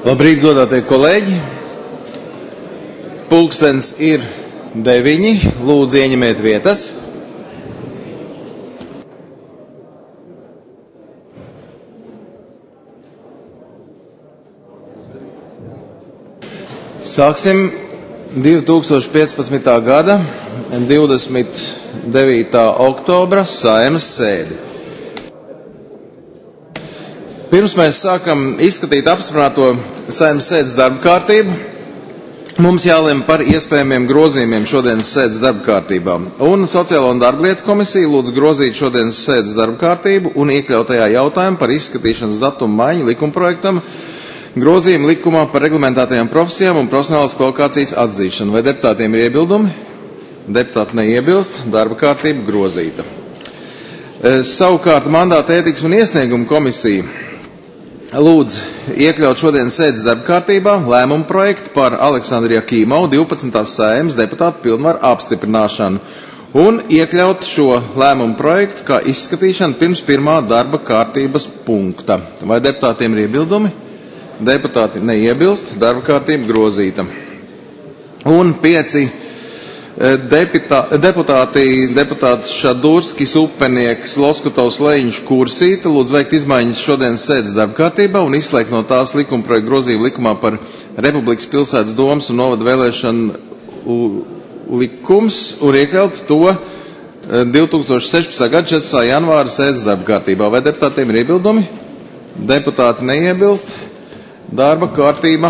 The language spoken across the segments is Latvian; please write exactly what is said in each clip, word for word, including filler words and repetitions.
Labrīt, godātie kolēģi! Pulkstens ir deviņi. Lūdzu, ieņemiet vietas. Sāksim divi tūkstoši piecpadsmitā gada divdesmit devītā oktobra Saeimas sēdi. Pirms mēs sākam izskatīt apspriesto Saeimas sēdes darba kārtību, mums jālem par iespējamiem grozījumiem šodienas sēdes darba kārtībā. Un Sociālo un darblietu komisija lūdz grozīt šodienas sēdes darba kārtību un iekļautajā jautājumu par izskatīšanas datumu maiņu likumprojektam grozījumu likumā par reglamentētajām profesijām un profesionālas kvalifikācijas atzīšanu. Vai deputātiem ir iebildumi? Deputāti neiebilst, darba kārtība grozīta. Savukārt mandāta ētikas un iesniegumu komisija lūdz iekļaut šodienas sēdes darba kārtībā lēmumu projektu par Aleksandru Jakīmovu divpadsmitās Saeimas deputātu pilnvaru apstiprināšanu un iekļaut šo lēmumu projektu kā izskatīšanu pirms pirmā darba kārtības punkta. Vai deputātiem ir iebildumi? Deputāti neiebilst, darba kārtība grozīta. Un pieci deputā, deputāti, deputāts Šadurskis, Upenieks, Loskutovs, Leņš, Kursīta lūdz veikt izmaiņas šodienas sēdes darba kārtībā un izslēgt no tās likumprojekta grozījumu likumā par Republikas pilsētas domas un novada vēlēšanu likums un iekļaut to divi tūkstoši sešpadsmitā gada četrpadsmitā janvāra sēdes darba kārtībā. Vai deputātiem ir iebildumi? Deputāti neiebilst. Darba kārtība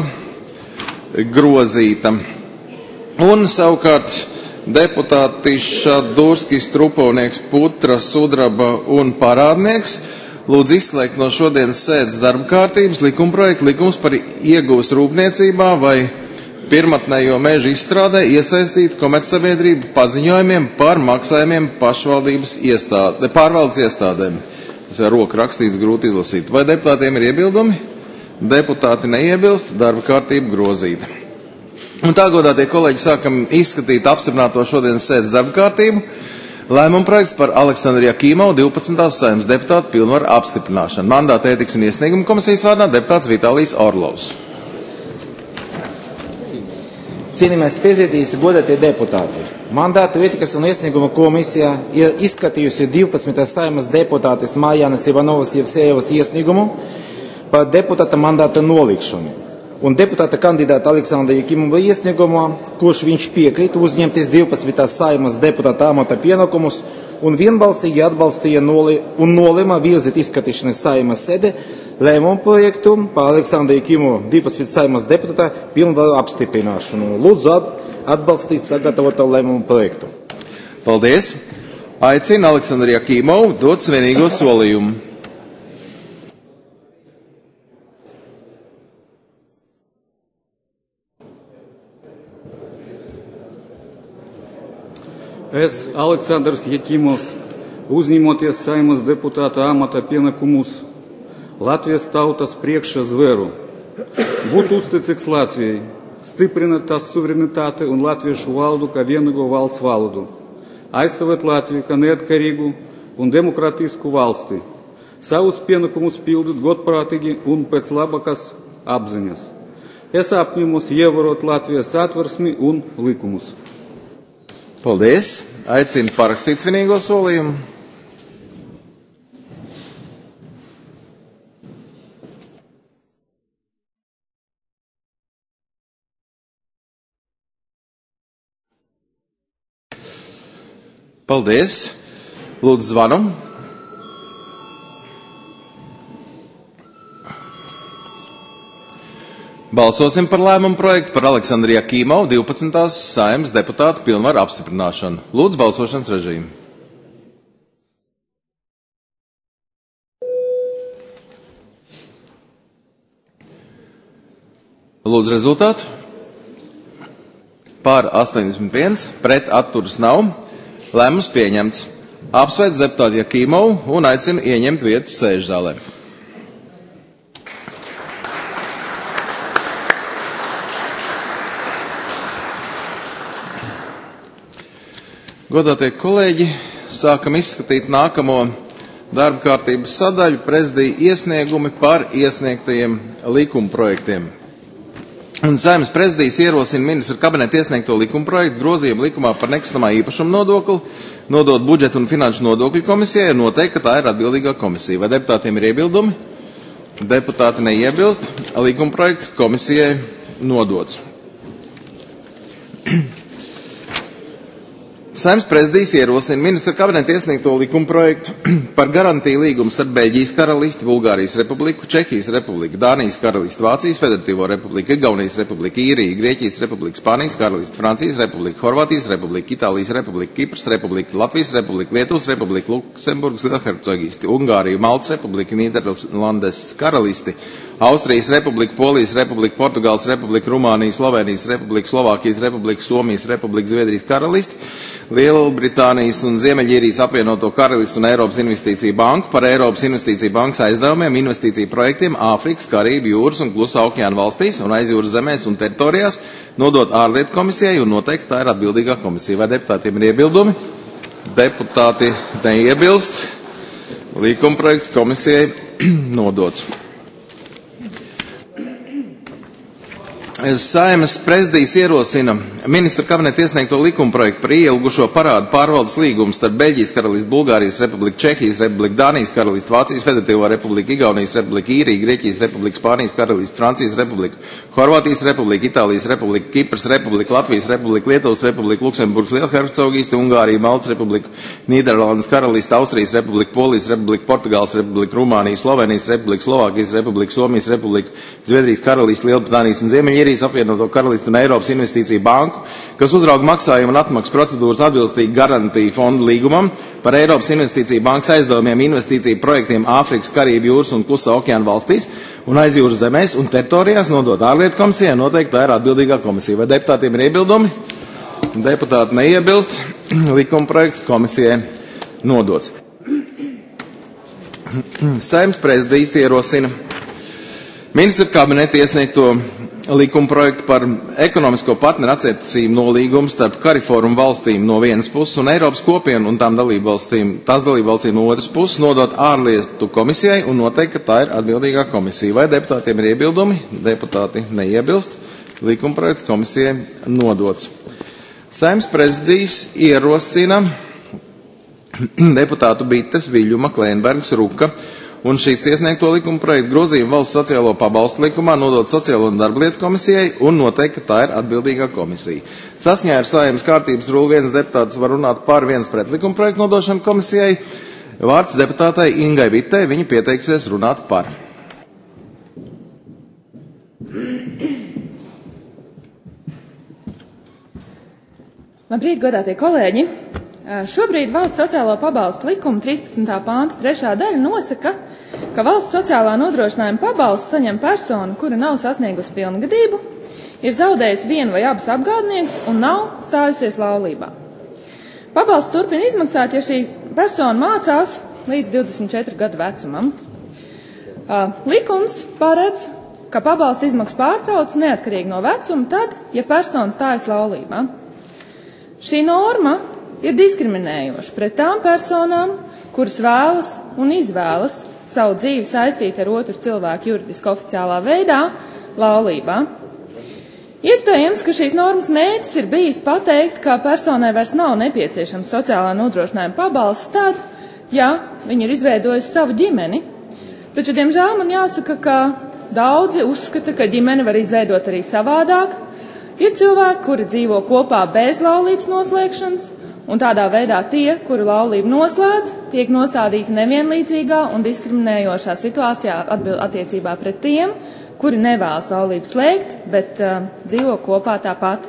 grozīta. Un savukārt deputāti Šadurskis, Trupovnieks, Putra, Sudraba un Parādnieks lūdz izslēgt no šodienas sēdes darba kārtības likumprojektu likums par ieguvas rūpniecībā vai pirmatnējo mežu izstrādē iesaistīt komercsabiedrību paziņojumiem par maksājumiem pašvaldības iestāde, pārvaldes iestādēm. Tas ir roka rakstīts, grūti izlasīt. Vai deputātiem ir iebildumi? Deputāti neiebilst, darba kārtība grozīta. Un tā, godātie kolēģi, sākam izskatīt apstiprināto šodienas sēdes darba kārtību. Lēmuma projekts par Aleksandru Jakīmovu divpadsmitās Saeimas deputātu pilnvaru apstiprināšanu. Mandāta ētikas un iesnieguma komisijas vārdā deputāts Vitālijs Orlovs. Cienījamais prezidijs, godātie deputāti. Mandātu ētikas un iesnieguma komisija ir izskatījusi divpadsmitās Saeimas deputātes Mājānas Ivanovas Jevsejevas iesniegumu par deputāta mandāta nolikšanu. Un deputāta kandidāta Aleksandra Jakīmova iesniegumā, kurš viņš piekrīt uzņemties divpadsmitās Saeimas deputāta amata pienākumus un vienbalsīgi atbalstīja noli, un nolēma virzīt izskatīšanai Saeimas sēdē lēmumu projektu par Aleksandru Jakīmovu divpadsmitās Saeimas deputāta pilnvaru apstiprināšanu. Lūdzu atbalstīt sagatavoto lēmumu projektu. Paldies! Aicinu Aleksandru Jakīmovu dot svinīgo solījumu. Es, Aleksandrs Jakīmovs, uzņemoties Saeimas deputāta amata pienākumus, Latvijas tautas priekšā zveru, būt uzticīgs Latvijai, stiprināt tās suverenitāti un latviešu valodu kā vienīgo valsts valodu, aizstāvēt Latviju kā neatkarīgu un demokrātisku valsti, savus pienākumus pildīt godprātīgi un pēc labākās apziņas. Es apņemos ievērot Latvijas satversmi un likumus. Paldies! Aicinu parakstīt svinīgo solījumu. Paldies! Lūdzu zvanu. Balsosim par lēmumu projektu par Aleksandru Jakīmovu divpadsmitās Saeimas deputātu pilnvaru apstiprināšanu. Lūdzu balsošanas režīmu. Lūdzu rezultātu. Pār astoņdesmit viens, pret atturas nav. Lēmums pieņemts. Apsveic deputātu Jakīmovu un aicinu ieņemt vietu sēžzālē. Godātie kolēģi, sākam izskatīt nākamo darba kārtības sadaļu prezidija iesniegumi par iesniegtajiem likumprojektiem. Un Saeimas prezidijs ierosina ministra kabineta iesniegto likumprojektu grozījumu likumā par nekustamā īpašuma nodokli, nodot budžeta un finanšu nodokļu komisijai un noteikt, ka tā ir atbildīgā komisija. Vai deputātiem ir iebildumi? Deputāti neiebilst. Likumprojekts komisijai nodots. Saeimas prezidijs ierosina ministra kabineta iesniegto likumprojektu par garantiju līgumu starp Beļģijas karalisti, Bulgārijas republiku, Čehijas republiku, Dānijas karalisti, Vācijas Federatīvo republiku, Igaunijas republiku, Īriju, Grieķijas republiku, Spānijas karalisti, Francijas republiku, Horvātijas republiku, Itālijas republiku, Kipras republiku, Latvijas republiku, Lietuvas republiku, Luksemburgas lielhercogisti, Ungāriju, Maltas republiku, Nīderlandes karalisti, Austrijas republika, Polijas republika, Portugāles republika, Rumānijas, Slovenijas republika, Slovākijas republika, Somijas republika, Zviedrijas karalisti, Lielbritānijas un Ziemeļīrijas apvienoto karalistu un Eiropas investīciju banku par Eiropas investīciju bankas aizdevumiem investīciju projektiem Āfrikas, Karību, jūras un Klusā okeāna valstīs un aizjūras zemēs un teritorijās nodot ārlietu komisijai un noteikti tā ir atbildīgā komisija. Vai deputātiem ir iebildumi? Deputāti neiebilst. Likumprojekts komisijai nodots. Saeimas prezidijs ierosina ministra kabineta iesniegto likumprojektu par ieilgušo parādu pārvaldes līgumu starp Beļģijas karalisti, Bulgārijas republiku, Čehijas republiku, Dānijas karalisti, Vācijas Federatīvo republiku, Igaunijas republiku, Īriju, Grieķijas republiku, Spānijas karalisti, Francijas republiku, Horvātijas republiku, Itālijas republiku, Kipras republiku, Latvijas republiku, Lietuvas republiku, Luksemburgas lielhercogisti, Ungāriju, Maltas republiku, Nīderlandes karalisti, Austrijas republiku, Polijas republiku, Portugāles republiku, Rumānijas, Slovenijas republiku, Slovākijas republiku, Somijas republiku, Zviedrijas karalisti, Lielbritānijas un Ziemeļīrijas apvienoto karalistu un Eiropas investīciju banku, kas uzrauga maksājumu un atmaksas procedūras atbilstīgi garantiju fondu līgumam par Eiropas investīciju bankas aizdevumiem investīciju projektiem Āfrikas, Karību, jūras un Klusā okeāna valstīs un aizjūras zemēs un teritorijās nodot ārlietu komisijai, noteikti tā ir atbildīgā komisija. Vai deputātiem ir iebildumi? Deputāti neiebilst. Likumprojekts komisijai nodots. Saeimas prezidijs ierosina ministra kabineta iesniegto likumprojektu par ekonomisko partneru attiecību nolīgumu starp Kariforum valstīm no vienas puses un Eiropas kopienu un tām dalību valstīm, tās dalību valstīm no otras puses nodot ārlietu komisijai un noteikt, ka tā ir atbildīgā komisija. Vai deputātiem ir iebildumi? Deputāti neiebilst. Likumprojekts komisijai nodots. Saeimas prezidijs ierosina deputātu Bites, Viļuma, Klēnbergs, Ruka un šīs iesniegto likuma projektu grozījumu valsts sociālo pabalstu likumā nodot sociālo un darblietu komisijai un noteikt, ka tā ir atbildīgā komisija. Saskaņā ar Saeimas kārtības rulu viens deputāts var runāt par viens pret likuma projektu nodošanu komisijai. Vārds deputātai Ingai Vitei, viņa pieteikusies runāt par. Labrīt, godātie kolēģi! Šobrīd valsts sociālo pabalstu likuma trīspadsmitā pānta trešā daļa nosaka, ka valsts sociālā nodrošinājuma pabalstu saņem persona, kura nav sasniegusi pilngadību, ir zaudējusi vienu vai abus apgādniekus un nav stājusies laulībā. Pabalstu turpina izmaksāt, ja šī persona mācās līdz divdesmit četru gadu vecumam. Likums paredz, ka pabalstu izmaksu pārtrauc neatkarīgi no vecuma tad, ja persona stājas laulībā. Šī norma ir diskriminējoša pret tām personām, kuras vēlas un izvēlas savu dzīvi saistīt ar otru cilvēku juridiski oficiālā veidā laulībā. Iespējams, ka šīs normas mērķis ir bijis pateikt, ka personai vairs nav nepieciešams sociālā nodrošinājuma pabalsts tad, ja viņa ir izveidojusi savu ģimeni. Taču, diemžēl, man jāsaka, ka daudzi uzskata, ka ģimeni var izveidot arī savādāk. Ir cilvēki, kuri dzīvo kopā bez laulības noslēgšanas, un tādā veidā tie, kuri laulību noslēdz, tiek nostādīti nevienlīdzīgā un diskriminējošā situācijā attiecībā pret tiem, kuri nevēlas laulību slēgt, bet uh, dzīvo kopā tāpat.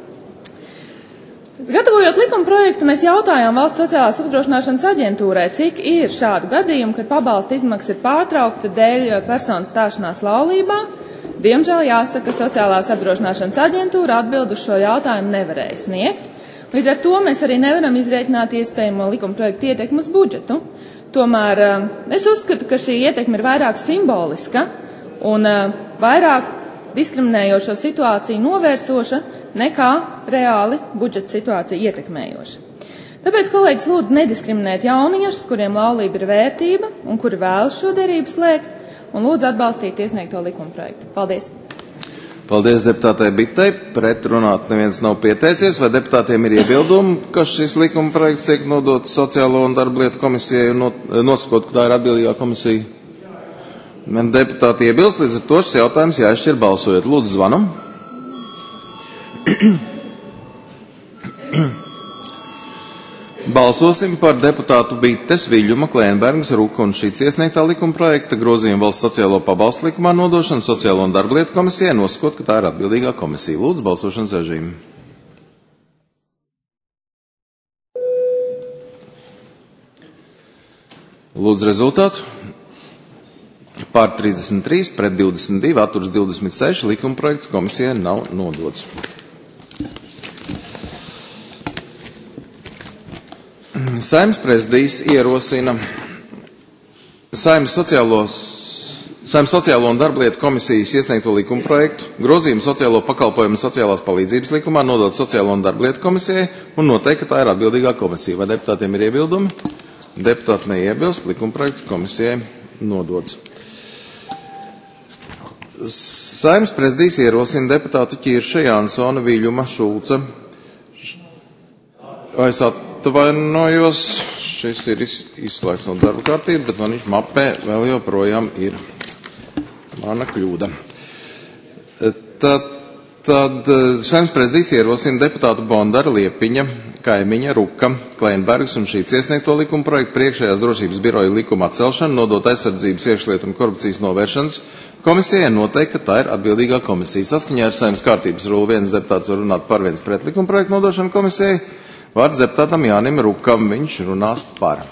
Gatavojot likuma projektu, mēs jautājām Valsts sociālās apdrošināšanas aģentūrai, cik ir šādu gadījumu, kad pabalsta izmaksas ir pārtraukta dēļ personas stāšanās laulībā. Diemžēl jāsaka, ka Sociālās apdrošināšanas aģentūra atbild uz šo jautājumu nevarēja sniegt. Līdz ar to mēs arī nevaram izrēķināt iespējamo likuma projektu ietekmi uz budžetu. Tomēr es uzskatu, ka šī ietekme ir vairāk simboliska un vairāk diskriminējošo situāciju novērsoša nekā reāli budžeta situāciju ietekmējoša. Tāpēc, kolēģis, lūdzu nediskriminēt jauniešus, kuriem laulība ir vērtība un kuri vēlas šo derību slēgt, un lūdzu atbalstīt iesniegto likuma projektu. Paldies! Paldies deputātei Bitei. Pret runāt neviens nav pieteicies. Vai deputātiem ir iebildumi, ka šis likuma projekts tiek nodots Sociālo un darba lietu komisijai un nosakot, ka tā ir atbildīgā komisija? Man deputāti iebilst, līdz ar to šis jautājums jāizšķir balsojot. Lūdzu, zvanam. Balsosim par deputātu Bites, Viļuma, Klēnbergas, Ruka un Šīts iesniegtā likuma projekta grozījumu valsts sociālo pabalstu likumā nodošanu Sociālo un darba lietu komisijai, nosakot, ka tā ir atbildīgā komisija. Lūdzu, balsošanas režīmu. Lūdzu, rezultātu. Pār trīsdesmit trīs, pret divdesmit divi, atturas divdesmit seši, likuma projekts komisijai nav nodots. Saeimas prezidijs ierosina Saeimas sociālos, Saeimas sociālo un darba lietu komisijas iesniegto likuma projektu, grozījumu sociālo pakalpojumu un sociālās palīdzības likumā nodot Sociālo un darba lietu komisijai un noteikt, ka tā ir atbildīgā komisija. Vai deputātiem ir iebildumi? Deputāti neiebilst, likuma projekts komisijai nodots. Saeimas prezidijs ierosina deputātu Ķirša, Jansona, Viļuma, Šulca. Es atvainojos, šis ir izslēgts no darba kārtības, bet man viņš mapē vēl joprojām ir mana kļūda. Tad, tad Saeimas prezidijs ierosina deputātu Bondara, Liepiņa, Kaimiņa, Ruka, Klēnbergas un Šīts iesniegto likuma projektu priekšējās drošības biroja likuma atcelšanu, nodot aizsardzības, iekšlietu un korupcijas novēršanas komisijai noteikt, ka tā ir atbildīgā komisija. Saskaņā ar Saeimas kārtības rulu viens deputāts var runāt par, viens pret likuma projektu nodošanu komisijai. Vārds deputātam Jānim Rukam, viņš runās par.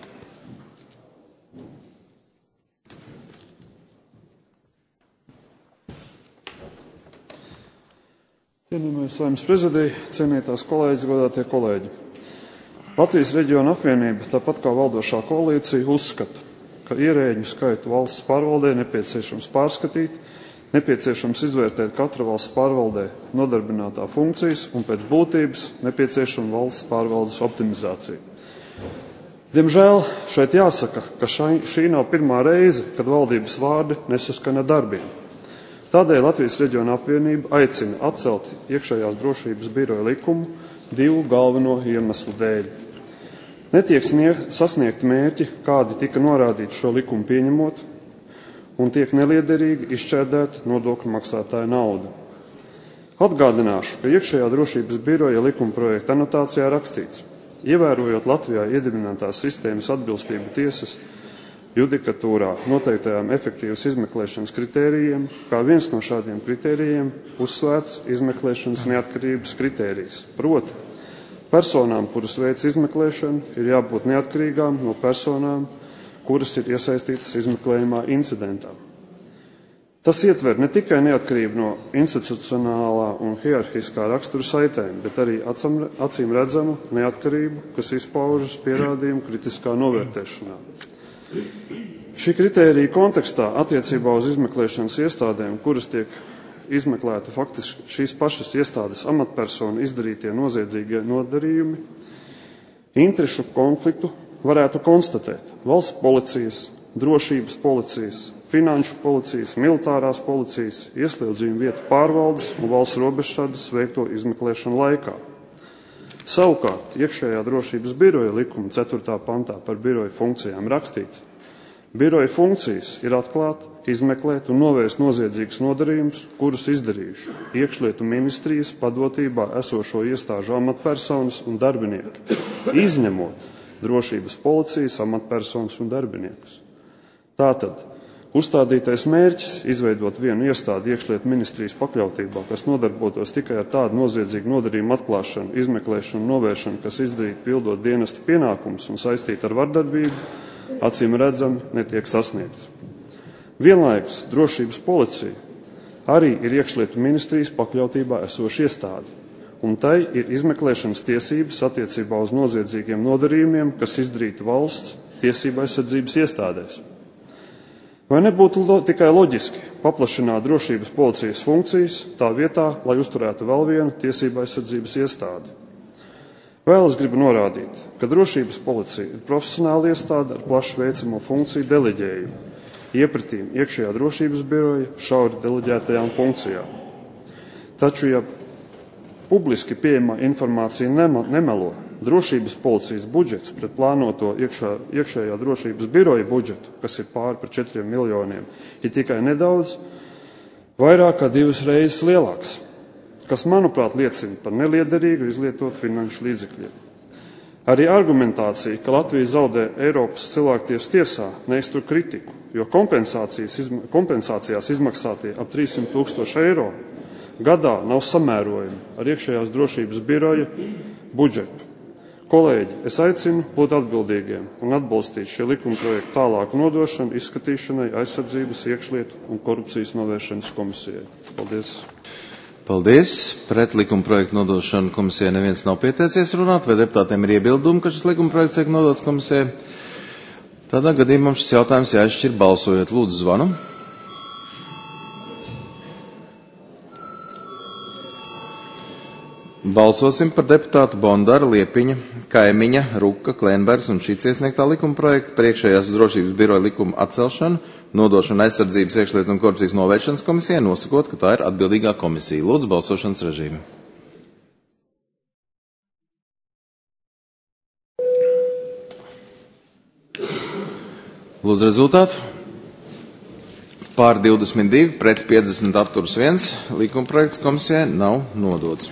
Cienījamais Saeimas prezidija, cienītās kolēģis, godātie kolēģi. Latvijas reģiona apvienība, tāpat kā valdošā koalīcija, uzskata, ka ierēģu skaitu valsts pārvaldē nepieciešams pārskatīt, nepieciešams izvērtēt katra valsts pārvaldē nodarbinātā funkcijas un pēc būtības nepieciešama valsts pārvaldes optimizācija. Diemžēl šeit jāsaka, ka šai, šī nav pirmā reize, kad valdības vārdi nesaskana darbiem. Tādēļ Latvijas reģiona apvienība aicina atcelt iekšējās drošības biroja likumu divu galveno iemeslu dēļ. Netiek sasniegt mērķi, kādi tika norādīti šo likumu pieņemot, un tiek neliederīgi izšķērdēta nodokļu maksātāja nauda. Atgādināšu, ka iekšējā drošības biroja likuma projekta anotācijā rakstīts, ievērojot Latvijā iedibinātās sistēmas atbilstību tiesas judikatūrā noteiktajām efektīvas izmeklēšanas kritērijiem, kā viens no šādiem kritērijiem uzsvērts izmeklēšanas neatkarības kritērijs. Proti, personām, kuras veic izmeklēšanu, ir jābūt neatkarīgām no personām, kuras ir iesaistītas izmeklējumā incidentā. Tas ietver ne tikai neatkarību no institucionālā un hierarhiskā rakstura saitēm, bet arī acīm redzamu neatkarību, kas izpaužas pierādījumu kritiskā novērtēšanā. Šī kritērija kontekstā attiecībā uz izmeklēšanas iestādēm, kuras tiek izmeklēta faktiski šīs pašas iestādes amatpersonu izdarītie noziedzīgie nodarījumi, interešu konfliktu varētu konstatēt valsts policijas, drošības policijas, finanšu policijas, militārās policijas, ieslodzījumu vietu pārvaldes un valsts robežsardzes veikto izmeklēšanu laikā. Savukārt, iekšējā drošības biroja likuma ceturtā pantā par biroja funkcijām rakstīts, biroja funkcijas ir atklāt, izmeklēt un novērst noziedzīgus nodarījumus, kurus izdarījuši iekšlietu ministrijas padotībā esošo iestāžu amatpersonas un darbinieki, izņemot drošības policijas amatpersonas un darbiniekus. Tātad, uzstādītais mērķis izveidot vienu iestādi iekšlietu ministrijas pakļautībā, kas nodarbotos tikai ar tādu noziedzīgu nodarījumu atklāšanu, izmeklēšanu, novēršanu, kas izdarītu pildot dienesta pienākumus un saistīta ar vardarbību, acīm redzami netiek sasniegts. Vienlaikus drošības policija arī ir iekšlietu ministrijas pakļautībā esoša iestāde, un tai ir izmeklēšanas tiesības attiecībā uz noziedzīgiem nodarījumiem, kas izdarīti valsts tiesību aizsardzības iestādēs. Vai nebūtu lo, tikai loģiski paplašināt drošības policijas funkcijas tā vietā, lai uzturētu vēl vienu tiesību aizsardzības iestādi? Vēl es gribu norādīt, ka drošības policija ir profesionāla iestāde ar plašu veicamo funkciju deleģējumu, iepratīm iekšējā drošības biroja šauri deleģētajām funkcijām. Taču, ja publiski pieejama informācija nemelo, drošības policijas budžets pret plānoto iekšā, iekšējā drošības biroja budžetu, kas ir pāri par četriem miljoniem, ir tikai nedaudz vairāk kā divas reizes lielāks, kas, manuprāt, liecina par neliederīgu izlietot finanšu līdzekļiem. Arī argumentācija, ka Latvija zaudē Eiropas cilvēktiesību tiesā, neiztur kritiku, jo kompensācijas, izma, kompensācijās izmaksātie ap trīssimt tūkstoši eiro gadā nav samērojami ar iekšējās drošības biroja budžetu. Kolēģi, es aicinu būt atbildīgiem un atbalstīt šie likumprojektu tālāku nodošanu, izskatīšanai, aizsardzības, iekšlietu un korupcijas novēršanas komisijai. Paldies! Paldies! Pret likumprojektu nodošanu komisijai neviens nav pieteicies runāt, vai deputātiem ir iebildumi, ka šis likumprojekts tiek nodots komisijai? Tādā gadījumā šis jautājums jāizšķir balsojot. Lūdzu, zvanu. Balsosim par deputātu Bondara, Liepiņa, Kaimiņa, Ruka, Klenbergs un Šits iesniegtā likuma projekta par iekšējās drošības biroja likuma atcelšanu, nodošanu aizsardzības, iekšlietu un korupcijas novēršanas komisijai, nosakot, ka tā ir atbildīgā komisija. Lūdzu, balsošanas režīmi. Lūdzu, rezultātu. Pār divdesmit divi, pret piecdesmit atturas viens, likuma projekts komisijai nav nodots.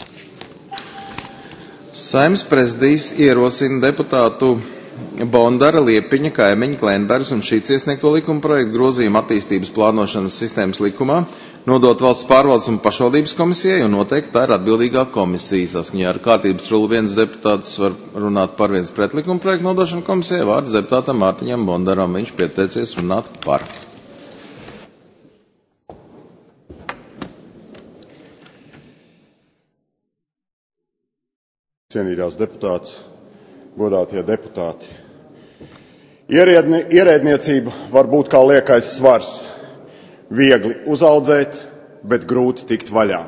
Saeimas prezidijs ierosina deputātu Bondara, Liepiņa, Kaimiņa, Klenbergs un Šits iesniegto likuma projektu grozījumu attīstības plānošanas sistēmas likumā, nodot valsts pārvaldes un pašvaldības komisijai un noteikti tā ir atbildīgā komisija. Saskaņā ar kārtības rulu viens deputāts var runāt par viens pret likuma projektu nodošanu komisijai, vārds deputātam Mārtiņam Bondaram, viņš pieteicies runāt par. Cienītās deputātes, godātie deputāti. Ierēdni, ierēdniecība var būt kā liekais svars. Viegli uzaudzēt, bet grūti tikt vaļā.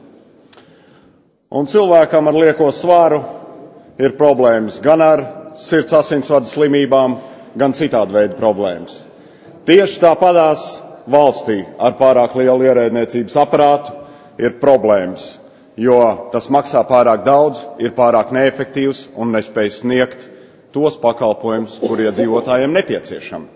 Un cilvēkam ar lieko svaru ir problēmas gan ar sirds asinsvadu slimībām, gan citādi veidu problēmas. Tieši tāpatās valstī ar pārāk lielu ierēdniecības aparātu ir problēmas, jo tas maksā pārāk daudz, ir pārāk neefektīvs un nespēj sniegt tos pakalpojumus, kur iedzīvotājiem nepieciešami.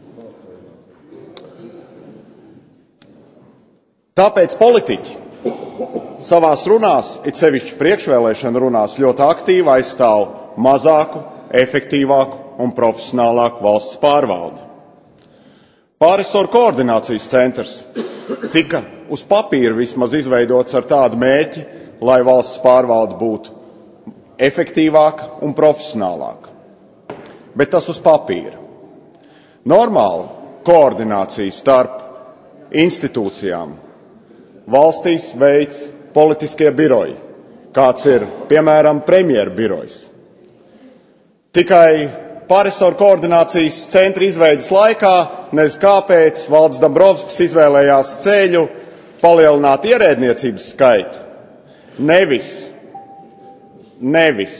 Tāpēc politiķi savās runās, it sevišķi priekšvēlēšana runās, ļoti aktīvi aizstāv mazāku, efektīvāku un profesionālāku valsts pārvaldi. Pārresoru koordinācijas centrs tika uz papīra vismaz izveidots ar tādu mērķi, lai valsts pārvalde būtu efektīvāka un profesionālāka. Bet tas uz papīra. Normāli koordinācija starp institūcijām valstīs veids politiskie biroji, kāds ir, piemēram, premjera birojs. Tikai pārresoru koordinācijas centra izveidas laikā, nezinu kāpēc, Valdis Dombrovskis izvēlējās ceļu palielināt ierēdniecības skaitu, nevis, nevis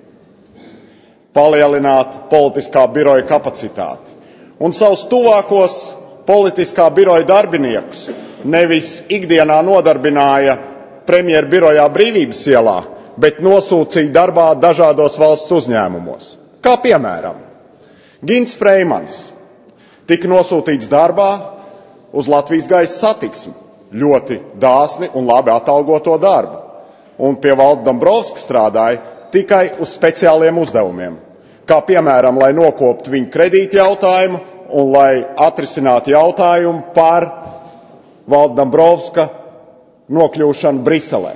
palielināt politiskā biroja kapacitāti. Un savus tuvākos politiskā biroja darbiniekus nevis ikdienā nodarbināja premjera birojā Brīvības ielā, bet nosūtīja darbā dažādos valsts uzņēmumos. Kā piemēram, Gins Freimans tika nosūtīts darbā uz Latvijas gaisa satiksmi, ļoti dāsni un labi atalgoto darbu, un pie Valda Dombrovska strādāja tikai uz speciāliem uzdevumiem, kā piemēram, lai nokoptu viņu kredīti jautājumu un lai atrisinātu jautājumu par Valda Dombrovska nokļūšanu Briselē.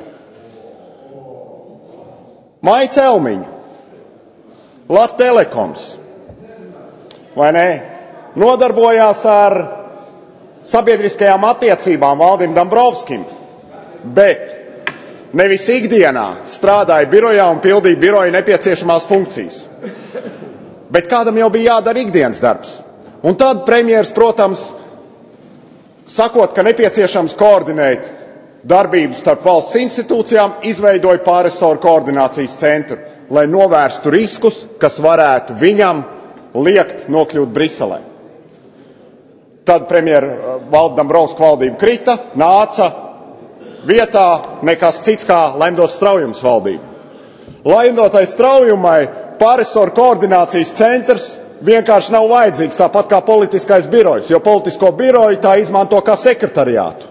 Maija Celmiņa, Lat Telekoms, vai ne, nodarbojās ar sabiedriskajām attiecībām Valdim Dombrovskim, bet nevis ikdienā strādāja birojā un pildīja biroja nepieciešamās funkcijas. Bet kādam jau bija jādara ikdienas darbs. Un tad premjers, protams, sakot, ka nepieciešams koordinēt darbību starp valsts institūcijām, izveidoja pārresoru koordinācijas centru, lai novērstu riskus, kas varētu viņam liekt nokļūt Briselē. Tad premjera Valda Dombrovska valdība krita, nāca vietā nekas cits kā Lemdotas Straujuma valdība. Lemdotai Straujumai pārresoru koordinācijas centrs vienkārši nav vajadzīgs, tāpat kā politiskais birojs, jo politisko biroju tā izmanto kā sekretariātu.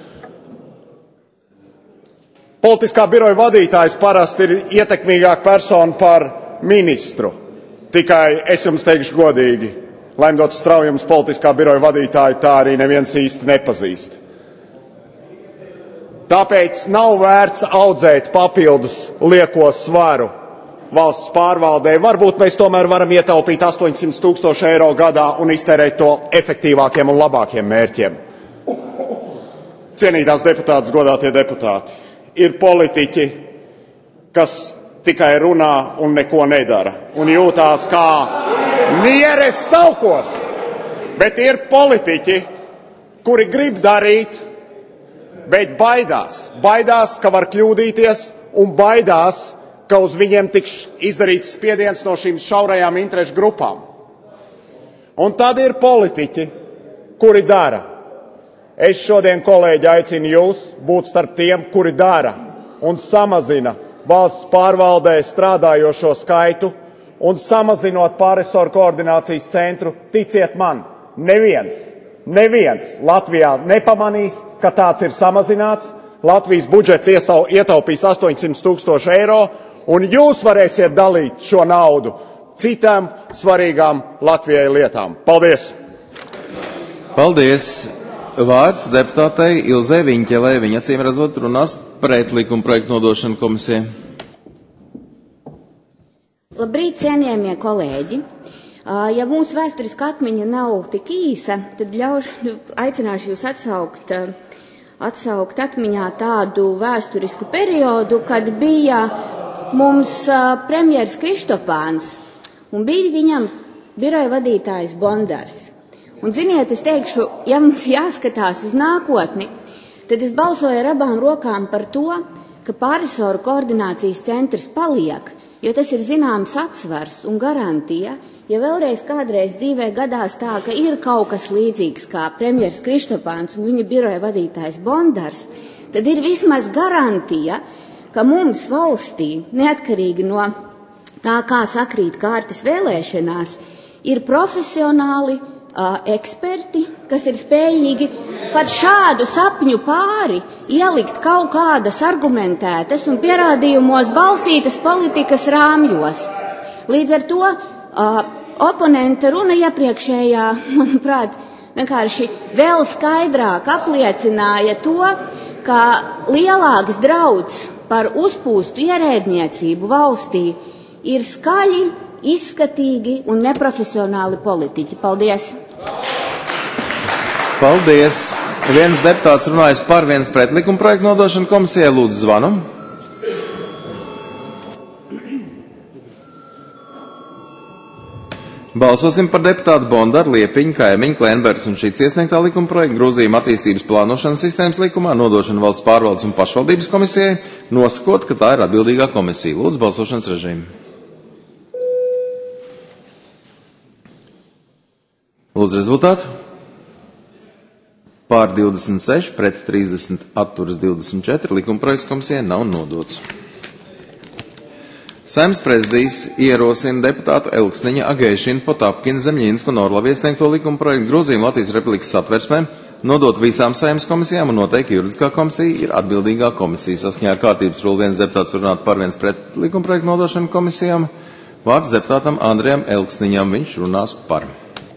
Politiskā biroja vadītājs parasti ir ietekmīgāka persona par ministru. Tikai es jums teikšu godīgi, Lemdotas Straujumas politiskā biroja vadītāju tā arī neviens īsti nepazīst. Tāpēc nav vērts audzēt papildus lieko svaru valsts pārvaldē. Varbūt mēs tomēr varam ietaupīt astoņsimt tūkstoši eiro gadā un iztērēt to efektīvākiem un labākiem mērķiem. Cienītās deputātas, godātie deputāti, ir politiķi, kas tikai runā un neko nedara un jūtās kā nieres taukos, bet ir politiķi, kuri grib darīt, bet baidās. Baidās, ka var kļūdīties un baidās, ka uz viņiem tiks izdarīts spiediens no šīm šaurajām interešu grupām. Un tad ir politiķi, kuri dara. Es šodien, kolēģi, aicinu jūs būt starp tiem, kuri dara un samazina valsts pārvaldē strādājošo skaitu un samazinot pārresoru koordinācijas centru, ticiet man, neviens, neviens Latvijā nepamanīs, ka tāds ir samazināts. Latvijas budžets ietaupīs astoņsimt tūkstoši eiro, un jūs varēsiet dalīt šo naudu citām svarīgām Latvijai lietām. Paldies! Paldies! Vārds deputātei Ilzei Viņķelei. Viņa acīm redzot runās pret likuma projektu nodošanu komisijai. Labrīt, cienījamie kolēģi! Ja mūsu vēsturiskā atmiņa nav tik īsa, tad ļaušu, aicināšu jūs atsaukt, atsaukt atmiņā tādu vēsturisku periodu, kad bija mums premjers Krištopāns un bija viņam biroja vadītājs Bondars. Un, ziniet, es teikšu, ja mums jāskatās uz nākotni, tad es balsoju ar abām rokām par to, ka pārresoru koordinācijas centrs paliek, jo tas ir zināms atsvars un garantija, ja vēlreiz kādreiz dzīvē gadās tā, ka ir kaut kas līdzīgs kā premjers Krištopāns un viņa biroja vadītājs Bondars, tad ir vismaz garantija, ka mums valstī, neatkarīgi no tā, kā sakrīt kārtas vēlēšanās, ir profesionāli eksperti, kas ir spējīgi pat šādu sapņu pāri ielikt kaut kādas argumentētas un pierādījumos balstītas politikas rāmjos. Līdz ar to uh, oponenta runa iepriekšējā, manuprāt, vienkārši vēl skaidrāk apliecināja to, ka lielāks drauds par uzpūstu ierēdniecību valstī ir skaļi, izskatīgi un neprofesionāli politiķi. Paldies! Paldies! Viens deputāts runājas par, viens pret likuma projektu nodošanu komisijai. Lūdzu zvanu. Balsosim par deputātu Bondaru, Liepiņu, Kaimiņu, Klēnbergs un šīs iesniegtā likuma projekta grozījuma attīstības plānošanas sistēmas likumā, nodošanu valsts pārvaldes un pašvaldības komisijai, nosakot, ka tā ir atbildīgā komisija. Lūdzu, balsošanas režīmu. Lūdzu, rezultātu. Pār divdesmit seši, pret trīsdesmit, atturas divdesmit četri, likuma projekts komisijai nav nodots. Saeimas prezidijs ierosina deputātu Elksniņa, Agēšina, Potapkina, Zemļīnsku un Orlavu iesniegto likuma projektu grozījumu Latvijas Republikas satversmē, nodot visām Saeimas komisijām un noteikti juridiskā komisija ir atbildīgā komisija. Saskaņā ar kārtības rulu viens deputāts runāt par, viens pret likuma projektu nodošanu komisijām. Vārds deputātam Andrejam Elksniņam, viņš runās par.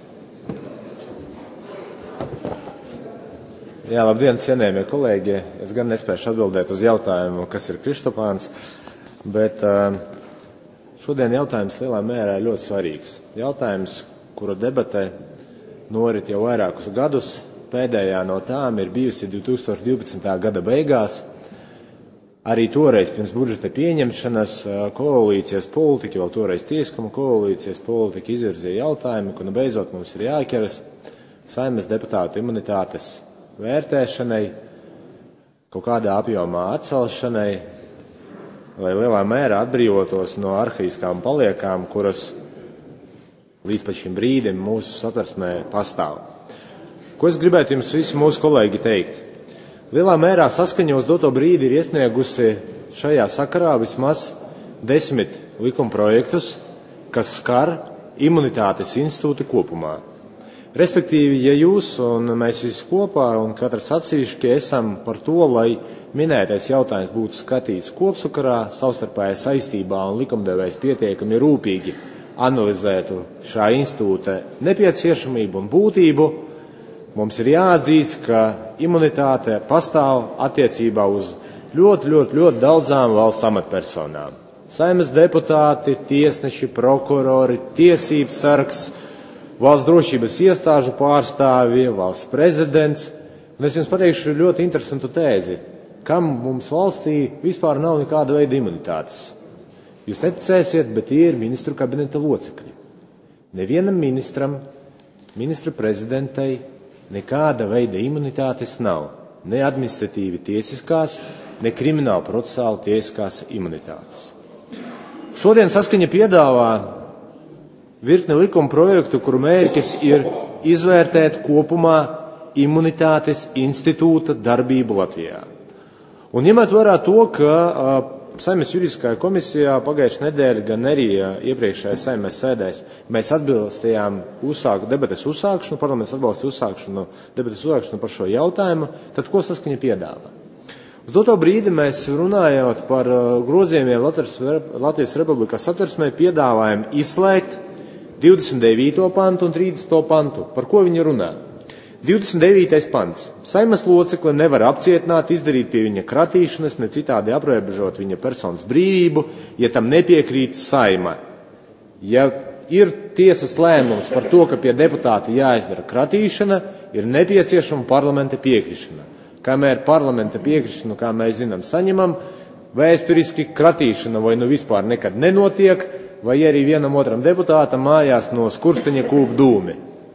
Jā, labdien, cienējamie kolēģi. Es gan nespēšu atbildēt uz jautājumu, kas ir Krištopāns, bet uh, šodien jautājums lielā mērā ir ļoti svarīgs. Jautājums, kura debate norit jau vairākus gadus, pēdējā no tām ir bijusi divi tūkstoši divpadsmitā gada beigās. Arī toreiz pirms budžeta pieņemšanas koalīcijas politiķi, vēl toreiz tieskuma koalīcijas politiķi izvirzīja jautājumu, ka nu beidzot mums ir jāķeras Saeimas deputātu imunitātes vērtēšanai, kaut kādā apjomā atcelšanai, lai lielā mērā atbrīvotos no arhaiskām paliekām, kuras līdz pat šim brīdim mūsu satversmē pastāv. Ko es gribētu jums visi mūsu kolēģi teikt? lielā mērā saskaņā uz doto brīdi ir iesniegusi šajā sakarā vismaz desmit likumprojektus, kas skar imunitātes institūtu kopumā. Respektīvi, ja jūs un mēs visi kopā un katrs atsevišķi esam par to, lai minētais jautājums būtu skatīts kopsakarā, savstarpējā saistībā un likumdevējs pietiekami rūpīgi analizētu šā institūta nepieciešamību un būtību, mums ir jāatzīst, ka imunitāte pastāv attiecībā uz ļoti, ļoti, ļoti daudzām valsts amatpersonām. Saeimas deputāti, tiesneši, prokurori, tiesības sargs, valsts drošības iestāžu pārstāvji, valsts prezidents. Un es jums pateikšu ļoti interesantu tēzi, kam mums valstī vispār nav nekāda veida imunitātes. Jūs neticēsiet, bet tie ir ministru kabineta locekļi. Nevienam ministram, ministra prezidentei nekāda veida imunitātes nav. Ne administratīvi tiesiskās, ne krimināla procesāla tiesiskās imunitātes. Šodien saskaņa piedāvā virkni likuma projektu, kuru mērķis ir izvērtēt kopumā imunitātes institūta darbību Latvijā. Un ņemot vērā to, ka uh, Saeimas juridiskajā komisijā pagājušajā nedēļā, gan arī iepriekšējā Saeimas sēdēs, mēs atbilstījām uzsākt debates uzsākšanu, parlaments atbalstīja uzsākšanu, debates uzsākšanu par šo jautājumu, tad ko saskaņa piedāvā? Uz doto brīdi mēs runājot par grozījumiem Latvijas, Latvijas Republikas satversmē, piedāvājam izslēgt divdesmit devīto pantu un trīsdesmito pantu. Par ko viņi runā? divdesmit devītais pants. Saeimas locekli nevar apcietināt, izdarīt pie viņa kratīšanas, ne citādi aprobežot viņa personas brīvību, ja tam nepiekrīt Saeima. Ja ir tiesas lēmums par to, ka pie deputāta jāizdara kratīšana, ir nepieciešama parlamenta piekrišana. Kamēr parlamenta piekrišanu, kā mēs zinām, saņemam, vēsturiski kratīšana vai nu vispār nekad nenotiek, vai arī vienam otram deputātam mājās no skursteņa kūp dūmi.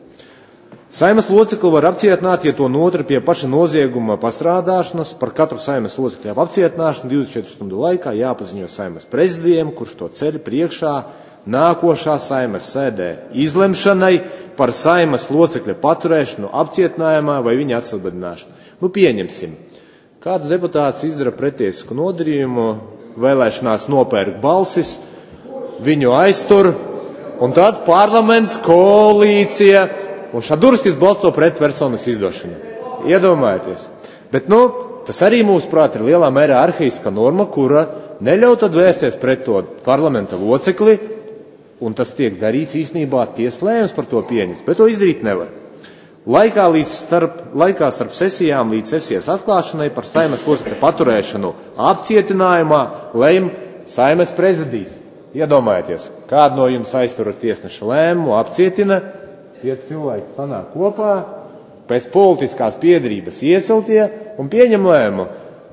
Saeimas locekli var apcietināt, ja to notur pie paša nozieguma pastrādāšanas. Par katru Saeimas locekļu apcietināšanu divdesmit četru stundu laikā jāpaziņo Saeimas prezidijam, kurš to ceļ priekšā nākošā Saeimas sēdē izlemšanai par Saeimas locekļa paturēšanu apcietinājumā vai viņa atsalbadināšanu. Nu, pieņemsim, kāds deputāts izdara pretiesisku nodarījumu, vēlēšanās nopērk balsis, viņu aiztur, un tad parlaments, koalīcija un Šadurskis balso pret personas izdošanu. Iedomājieties. Bet, nu, tas arī mūsuprāt ir lielā mērā arhaiska norma, kura neļauj tad vērsties pret to parlamenta locekli, un tas tiek darīts īstenībā tieslēmums par to pieņems, bet to izdarīt nevar. Laikā, līdz starp, laikā starp sesijām līdz sesijas atklāšanai par Saeimas locekļa paturēšanu apcietinājumā lem Saeimas prezidijs. Iedomājieties, kādu no jums aizturat tiesneša lēmumu, apcietina, tie cilvēki sanāk kopā, pēc politiskās piedrības ieceltie un pieņem lēmumu.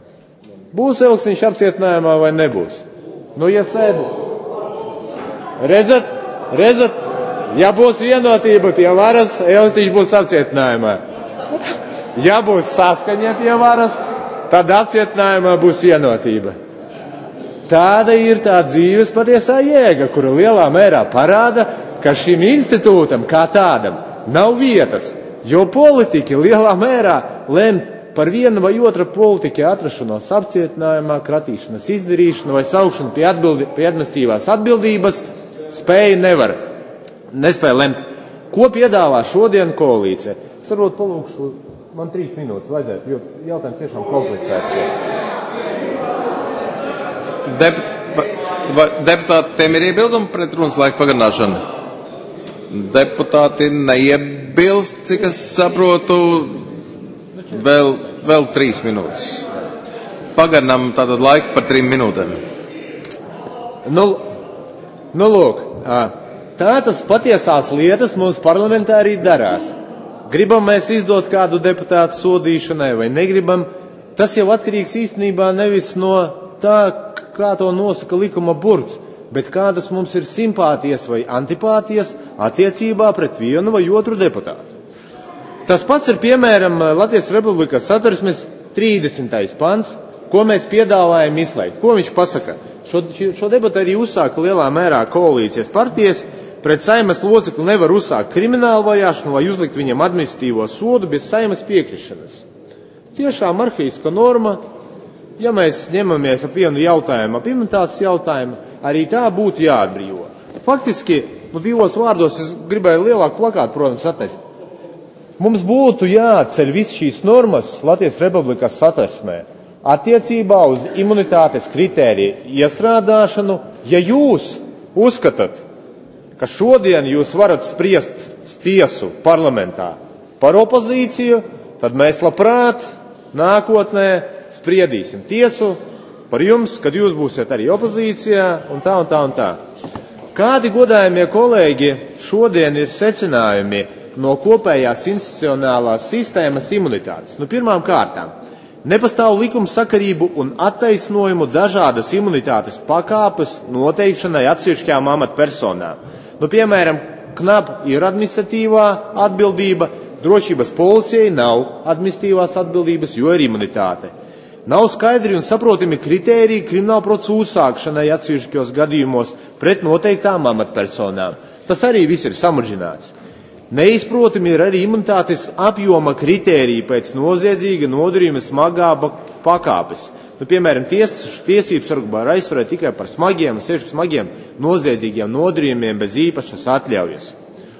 Būs Elksiņš apcietinājumā vai nebūs? Nu, ja sēdi. Redzat, redzat, ja būs vienotība pie varas, Elksiņš būs apcietinājumā. Ja būs saskaņa pie varas, tad apcietinājumā būs vienotība. Tāda ir tā dzīves patiesā jēga, kura lielā mērā parāda, ka šim institūtam kā tādam nav vietas, jo politiķi lielā mērā lemt par vienu vai otru politiķu atrašanos apcietinājumā, kratīšanas izdarīšanu vai saukšanu pie, atbildi, pie administratīvās atbildības spēja nevar, nespēja lemt. Ko piedāvā šodien koalīcija? Es varbūt palūkšu, man trīs minūtes vajadzētu, jo jautājums tiešām komplicēts. Deputāti, deputātiem ir iebildumi pret runas laika pagarināšanu? Deputāti neiebilst, cik es saprotu, vēl, vēl trīs minūtes. Pagarinām tātad laiku par trim minūtēm. Nu, nu lūk, tā tas patiesās lietas mums parlamentā arī darās. Gribam mēs izdot kādu deputātu sodīšanai vai negribam, tas jau atkarīgs īstenībā nevis no tā, kā to nosaka likuma burts, bet kādas mums ir simpātijas vai antipātijas attiecībā pret vienu vai otru deputātu. Tas pats ir, piemēram, Latvijas Republikas satversmes trīsdesmitais pants, ko mēs piedāvājam izslēgt. Ko viņš pasaka? Šo, šo debatu arī uzsāka lielā mērā koalīcijas partijas. Pret Saeimas locekli nevar uzsākt kriminālu vajāšanu vai uzlikt viņam administratīvo sodu bez Saeimas piekrišanas. tiešām arhaiska norma, ja mēs ņemamies ap vienu jautājumu, ap imunitātes jautājumu, arī tā būtu jāatbrīvo. Faktiski, nu divos vārdos es gribēju lielāku plakātu, protams, attest. Mums būtu jāceļ viss šīs normas Latvijas Republikas satversmē attiecībā uz imunitātes kritēriju iestrādāšanu, ja jūs uzskatāt, ka šodien jūs varat spriest tiesu parlamentā par opozīciju, tad mēs labprāt nākotnē spriedīsim tiesu par jums, kad jūs būsiet arī opozīcijā un tā un tā un tā. Kādi, godājumie kolēģi, šodien ir secinājumi no kopējās institucionālās sistēmas imunitātes? Nu, pirmām kārtām, nepastāv likumsakarību un attaisnojumu dažādas imunitātes pakāpes noteikšanai atsevišķām amatpersonām. Nu, piemēram, knap ir administratīvā atbildība, drošības policijai nav administratīvās atbildības, jo ir imunitāte. Nav skaidri un saprotami kritēriji krimināla procesa uzsākšanai atsevišķos gadījumos pret noteiktām amatpersonām. Tas arī viss ir samudžināts. Neizprotami ir arī imunitātes apjoma kritēriji pēc noziedzīga nodarījuma smagā pakāpes. Nu, piemēram, tiesas tiesības var aizturēt tikai par smagiem un sevišķi smagiem noziedzīgiem nodarījumiem bez īpašas atļaujas.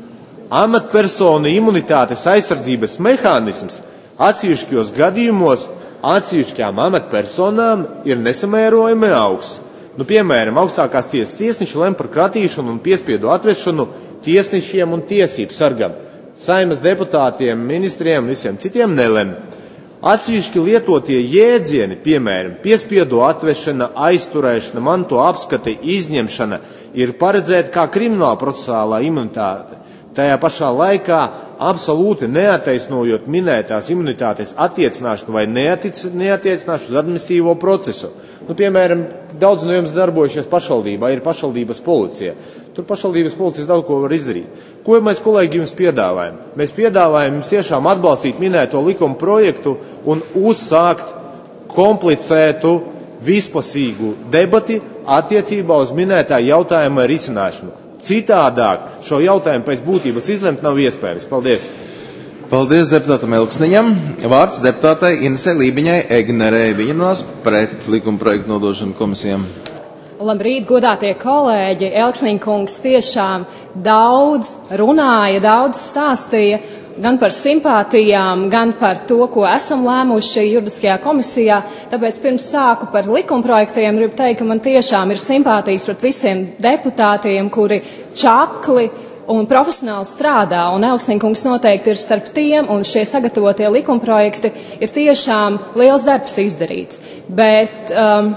Amatpersonu imunitātes aizsardzības mehānisms atsevišķos gadījumos atsevišķām amatpersonām ir nesamērojami augsts. Nu, piemēram, augstākās tiesas tiesneši lem par kratīšanu un piespiedu atvešanu tiesnešiem un tiesību sargam. Saeimas deputātiem, ministriem un visiem citiem nelem. Atsevišķi lietotie jēdzieni, piemēram, piespiedu atvešana, aizturēšana, manto apskate, izņemšana, ir paredzēta kā krimināla procesālā imunitāte. Tajā pašā laikā absolūti neattaisnojot minētās imunitātes attiecināšanu vai neattic, neattiecināšanu uz administratīvo procesu. Nu, piemēram, daudz no jums darbojušies pašvaldībā, ir pašvaldības policija. Tur pašvaldības policijas daudz ko var izdarīt. Ko mēs, kolēģi, jums piedāvājam? Mēs piedāvājam jums tiešām atbalstīt minēto likumu projektu un uzsākt komplicētu, vispasīgu debati attiecībā uz minētā jautājuma risināšanu. Citādāk šo jautājumu pēc būtības izlemt nav iespējams. Paldies! Paldies deputātam Elksniņam. Vārds deputātai Inesei Lībiņai Egnerei. Viņa runās pret likuma projektu nodošanu komisijām. Labrīt, godātie kolēģi! Elksniņa kungs tiešām daudz runāja, daudz stāstīja gan par simpātijām, gan par to, ko esam lēmuši juridiskajā komisijā. Tāpēc pirms sāku par likumprojektiem, gribu teikt, ka man tiešām ir simpātijas pret visiem deputātiem, kuri čakli un profesionāli strādā, un Elksniņa kungs noteikti ir starp tiem, un šie sagatavotie likumprojekti ir tiešām liels darbs izdarīts. Bet um,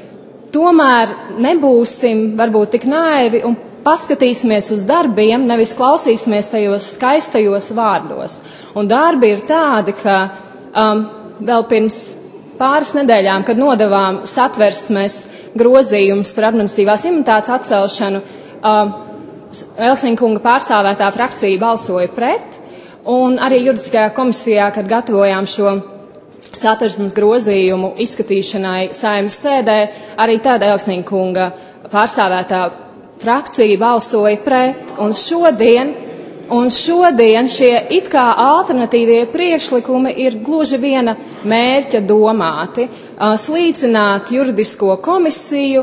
tomēr nebūsim varbūt tik naivi un paskatīsimies uz darbiem, nevis klausīsimies tajos skaistajos vārdos. Un darbi ir tādi, ka um, vēl pirms pāris nedēļām, kad nodevām satversmes grozījumus par administratīvās imunitātes atcelšanu, um, Elksniņa kunga pārstāvētā frakcija balsoja pret, un arī juridiskajā komisijā, kad gatavojām šo satversmes grozījumu izskatīšanai Saeimas sēdē, arī tāda Elksniņa kunga pārstāvētā frakcija balsoja pret, un šodien, un šodien šie it kā alternatīvie priekšlikumi ir gluži viena mērķa domāti – slīcināt juridisko komisiju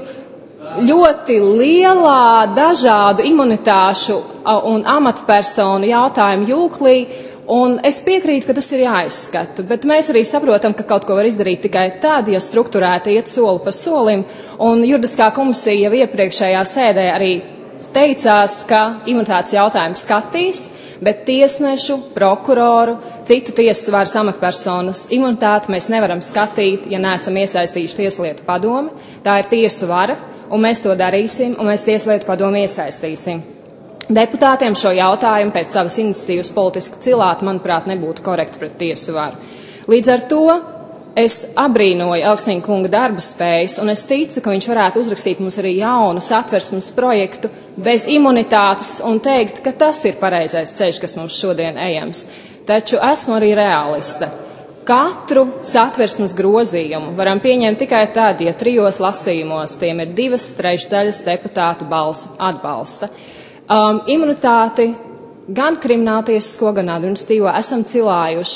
ļoti lielā dažādu imunitāšu un amatpersonu jautājumu jūklī, un es piekrītu, ka tas ir jāizskata, bet mēs arī saprotam, ka kaut ko var izdarīt tikai tad, ja strukturēti iet soli pa solim, un juridiskā komisija jau iepriekšējā sēdē arī teicās, ka imunitātes jautājumu skatīs, bet tiesnešu, prokuroru, citu tiesas varas amatpersonas imunitāti mēs nevaram skatīt, ja neesam iesaistījuši tieslietu padomi. Tā ir tiesu vara, un mēs to darīsim, un mēs tieslietu padomi iesaistīsim. Deputātiem šo jautājumu pēc savas iniciatīvas politiski cilāt, manuprāt, nebūtu korekti pret tiesu varu. Līdz ar to es abrīnoju Elksniņa kunga darba spējas, un es ticu, ka viņš varētu uzrakstīt mums arī jaunu satversmes projektu bez imunitātes un teikt, ka tas ir pareizais ceļš, kas mums šodien ejams. Taču esmu arī realiste. Katru satversmes grozījumu varam pieņemt tikai tad, ja trijos lasījumos tiem ir divas trešdaļas deputātu balsu atbalsta. Um, imunitāti gan krimināltiesisko, gan administratīvo esam cilājuši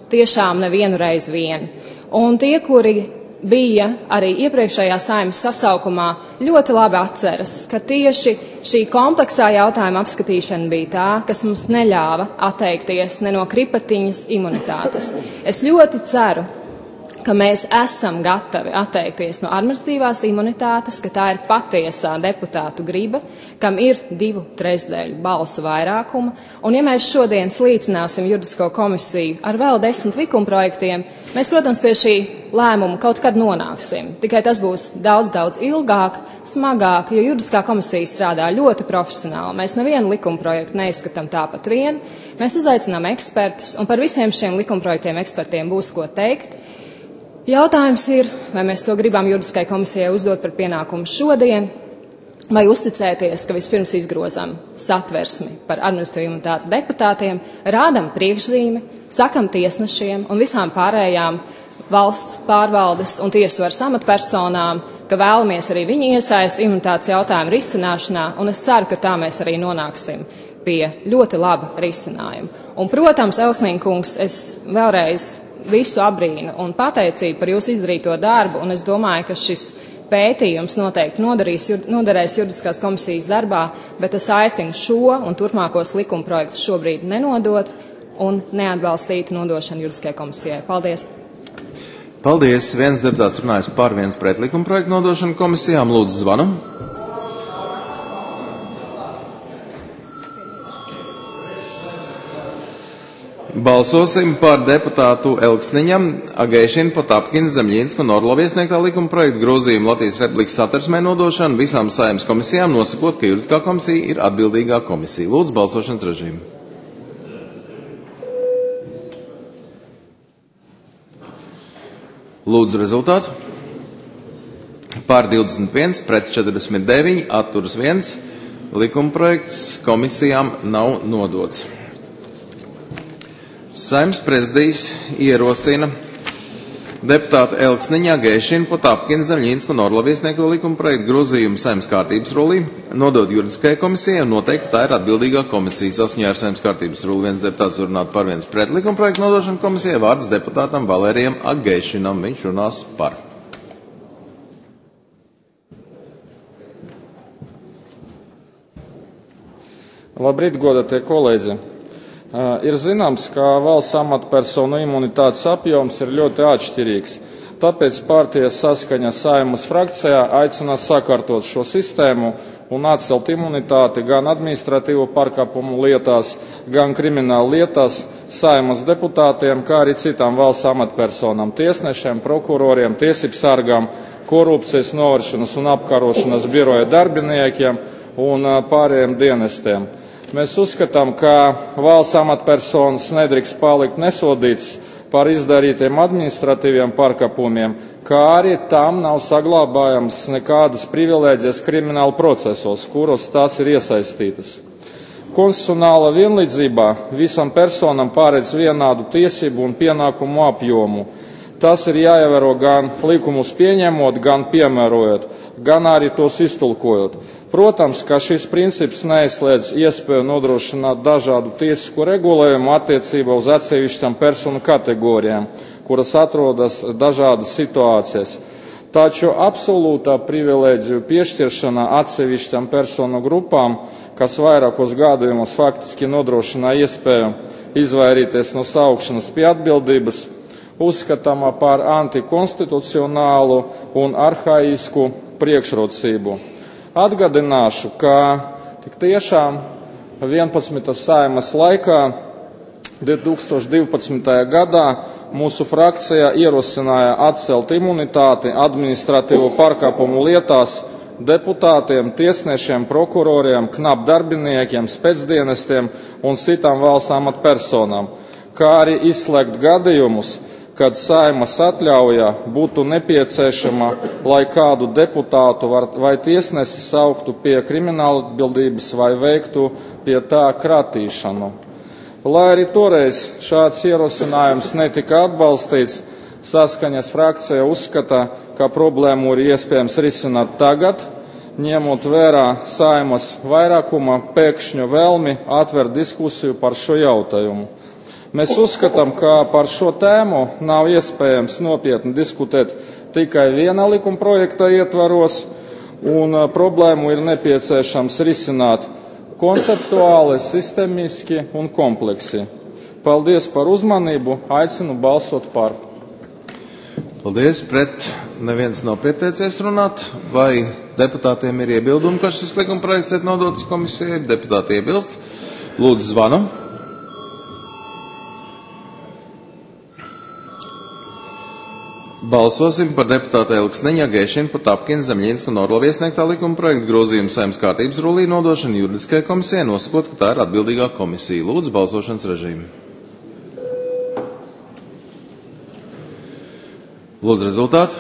tiešām nevienu reizi vien. Un tie, kuri bija arī iepriekšējā Saeimas sasaukumā, ļoti labi atceras, ka tieši šī kompleksā jautājuma apskatīšana bija tā, kas mums neļāva atteikties ne no kripatiņas imunitātes. Es ļoti ceru, ka mēs esam gatavi atteikties no administratīvās imunitātes, ka tā ir patiesā deputātu griba, kam ir divu trešdaļu balsu vairākuma, un ja mēs šodien slīcināsim juridisko komisiju ar vēl desmit likumprojektiem, mēs, protams, pie šī lēmuma kaut kad nonāksim. Tikai tas būs daudz, daudz ilgāk, smagāk, jo juridiskā komisija strādā ļoti profesionāli. Mēs nevienu likumprojektu neizskatām tāpat vien. Mēs uzaicinām ekspertus, un par visiem šiem likumprojektiem ekspertiem būs ko teikt. Jautājums ir, vai mēs to gribam juridiskai komisijai uzdot par pienākumu šodien, vai uzticēties, ka vispirms izgrozam satversmi par administratīvu imunitāti deputātiem, rādam priekšzīmi, sakam tiesnešiem un visām pārējām valsts pārvaldes un tiesu varas amatpersonām, ka vēlamies arī viņi iesaist imunitātes jautājumu risināšanā, un es ceru, ka tā mēs arī nonāksim pie ļoti laba risinājuma. Un, protams, Elksnīna kungs, es vēlreiz visu abrīnu un pateicību par jūsu izdarīto darbu, un es domāju, ka šis pētījums noteikti nodarīs, noderēs juridiskās komisijas darbā, bet es aicinu šo un turpmākos likumprojektus šobrīd nenodot un neatbalstīt nodošanu juridiskajai komisijai. Paldies! Paldies! Viens deputāts runājas par, viens pret likumprojektu nodošanu komisijām. Lūdzu, zvanu. Balsosim par deputātu Elksniņam, Agēšina, Potapkina, Zemļīnska un Orlova iesniegtā likuma projekta grozījumu Latvijas Republikas satversmē nodošanu visām Saeimas komisijām, nosakot, ka juridiskā komisija ir atbildīgā komisija. Lūdzu, balsošanas režīmu. Lūdzu rezultātu. Pār divdesmit viens, pret četrdesmit deviņi, atturas viens. Likuma projekts komisijām nav nodots. Saeimas prezidijs ierosina deputātu Elksniņa, Agēšina, Potapkina, Zemļīnska un Orlova iesniegto likuma projektu grozījumu Saeimas kārtības rulī, nodot juridiskajai komisijai un noteikt, ka tā ir atbildīgā komisija. Saskaņā ar Saeimas kārtības ruli viens deputāts var runāt par, viens pret likuma projektu nodošanu komisijai. Vārds deputātam Valērijam Agēšinam. Viņš runās par. Labrīt, godātie kolēģi! Ir zināms, ka valsts amatpersonu imunitātes apjoms ir ļoti atšķirīgs. Tāpēc partija saskaņa Saeimas frakcijā aicina sakārtot šo sistēmu un atcelt imunitāti gan administratīvu pārkāpumu lietās, gan kriminālu lietās Saeimas deputātiem, kā arī citām valsts amatpersonām, tiesnešiem, prokuroriem, tiesību sargām, korupcijas novēršanas un apkarošanas biroja darbiniekiem un pārējiem dienestiem. Mēs uzskatām, ka valsts amatpersonas nedrīkst palikt nesodīts par izdarītiem administratīviem pārkāpumiem, kā arī tam nav saglabājams nekādas privilēģijas krimināla procesos, kuros tās ir iesaistītas. Konstitucionāla vienlīdzība visam personam paredz vienādu tiesību un pienākumu apjomu. Tas ir jāievēro gan likumus pieņemot, gan piemērojot, gan arī tos iztulkojot. Protams, ka šis princips neizslēdz iespēju nodrošināt dažādu tiesisku regulējumu attiecībā uz atsevišķām personu kategorijām, kuras atrodas dažādas situācijas. Taču absolūtā privilēģiju piešķiršana atsevišķām personu grupām, kas vairākos gadījumos faktiski nodrošina iespēju izvairīties no saukšanas pie atbildības, uzskatāma par antikonstitucionālu un arhaisku priekšrocību. Atgādināšu, ka tik tiešām vienpadsmitās Saeimas laikā divi tūkstoši divpadsmitajā gadā mūsu frakcija ierosināja atcelt imunitāti administratīvo pārkāpumu lietās deputātiem, tiesnešiem, prokuroriem, knap darbiniekiem, spēcdienestiem un citām valsts amatpersonām, kā arī izslēgt gadījumus, kad Saeimas atļauja būtu nepieciešama, lai kādu deputātu vai tiesnesi sauktu pie krimināla atbildības vai veiktu pie tā kratīšanu. Lai arī toreiz šāds ierosinājums netika atbalstīts, saskaņas frakcija uzskata, ka problēmu ir iespējams risināt tagad, ņemot vērā Saeimas vairākuma pēkšņu vēlmi atvērt diskusiju par šo jautājumu. Mēs uzskatām, ka par šo tēmu nav iespējams nopietni diskutēt tikai viena likuma projekta ietvaros, un problēmu ir nepieciešams risināt konceptuāli, sistemiski un kompleksi. Paldies par uzmanību, aicinu balsot par. Paldies, pret neviens nav pieteicies runāt, vai deputātiem ir iebildumi, ka šis likuma projekts ir nodots komisijai? Deputāti iebilst. Lūdzu zvanu. Balsosim par deputāta Elksniņa, Geišina, Potapkina, Zemļinska un Orlova iesniegtā likuma projekta grozījumu Saeimas kārtības rullī nodošanu juridiskajai komisijai, nosakot, ka tā ir atbildīgā komisija. Lūdzu balsošanas režīmu. Lūdzu rezultātu.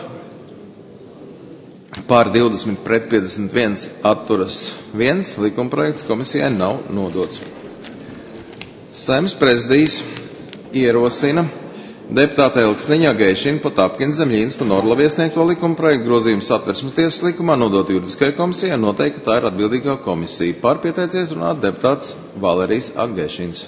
Pār divdesmit pret piecdesmit viens atturas viens, likuma projekts komisijai nav nodots. Saeimas prezidijs ierosina deputāta Elksniņa, Geišina, Potapkina, Zemļinska un Orlova iesniegto likuma projektu grozījumu Satversmes tiesas likumā nodot juridiskajai komisijai, noteikti, ka tā ir atbildīgā komisija. Par pieteicies runāt deputāts Valerijs Agēšins.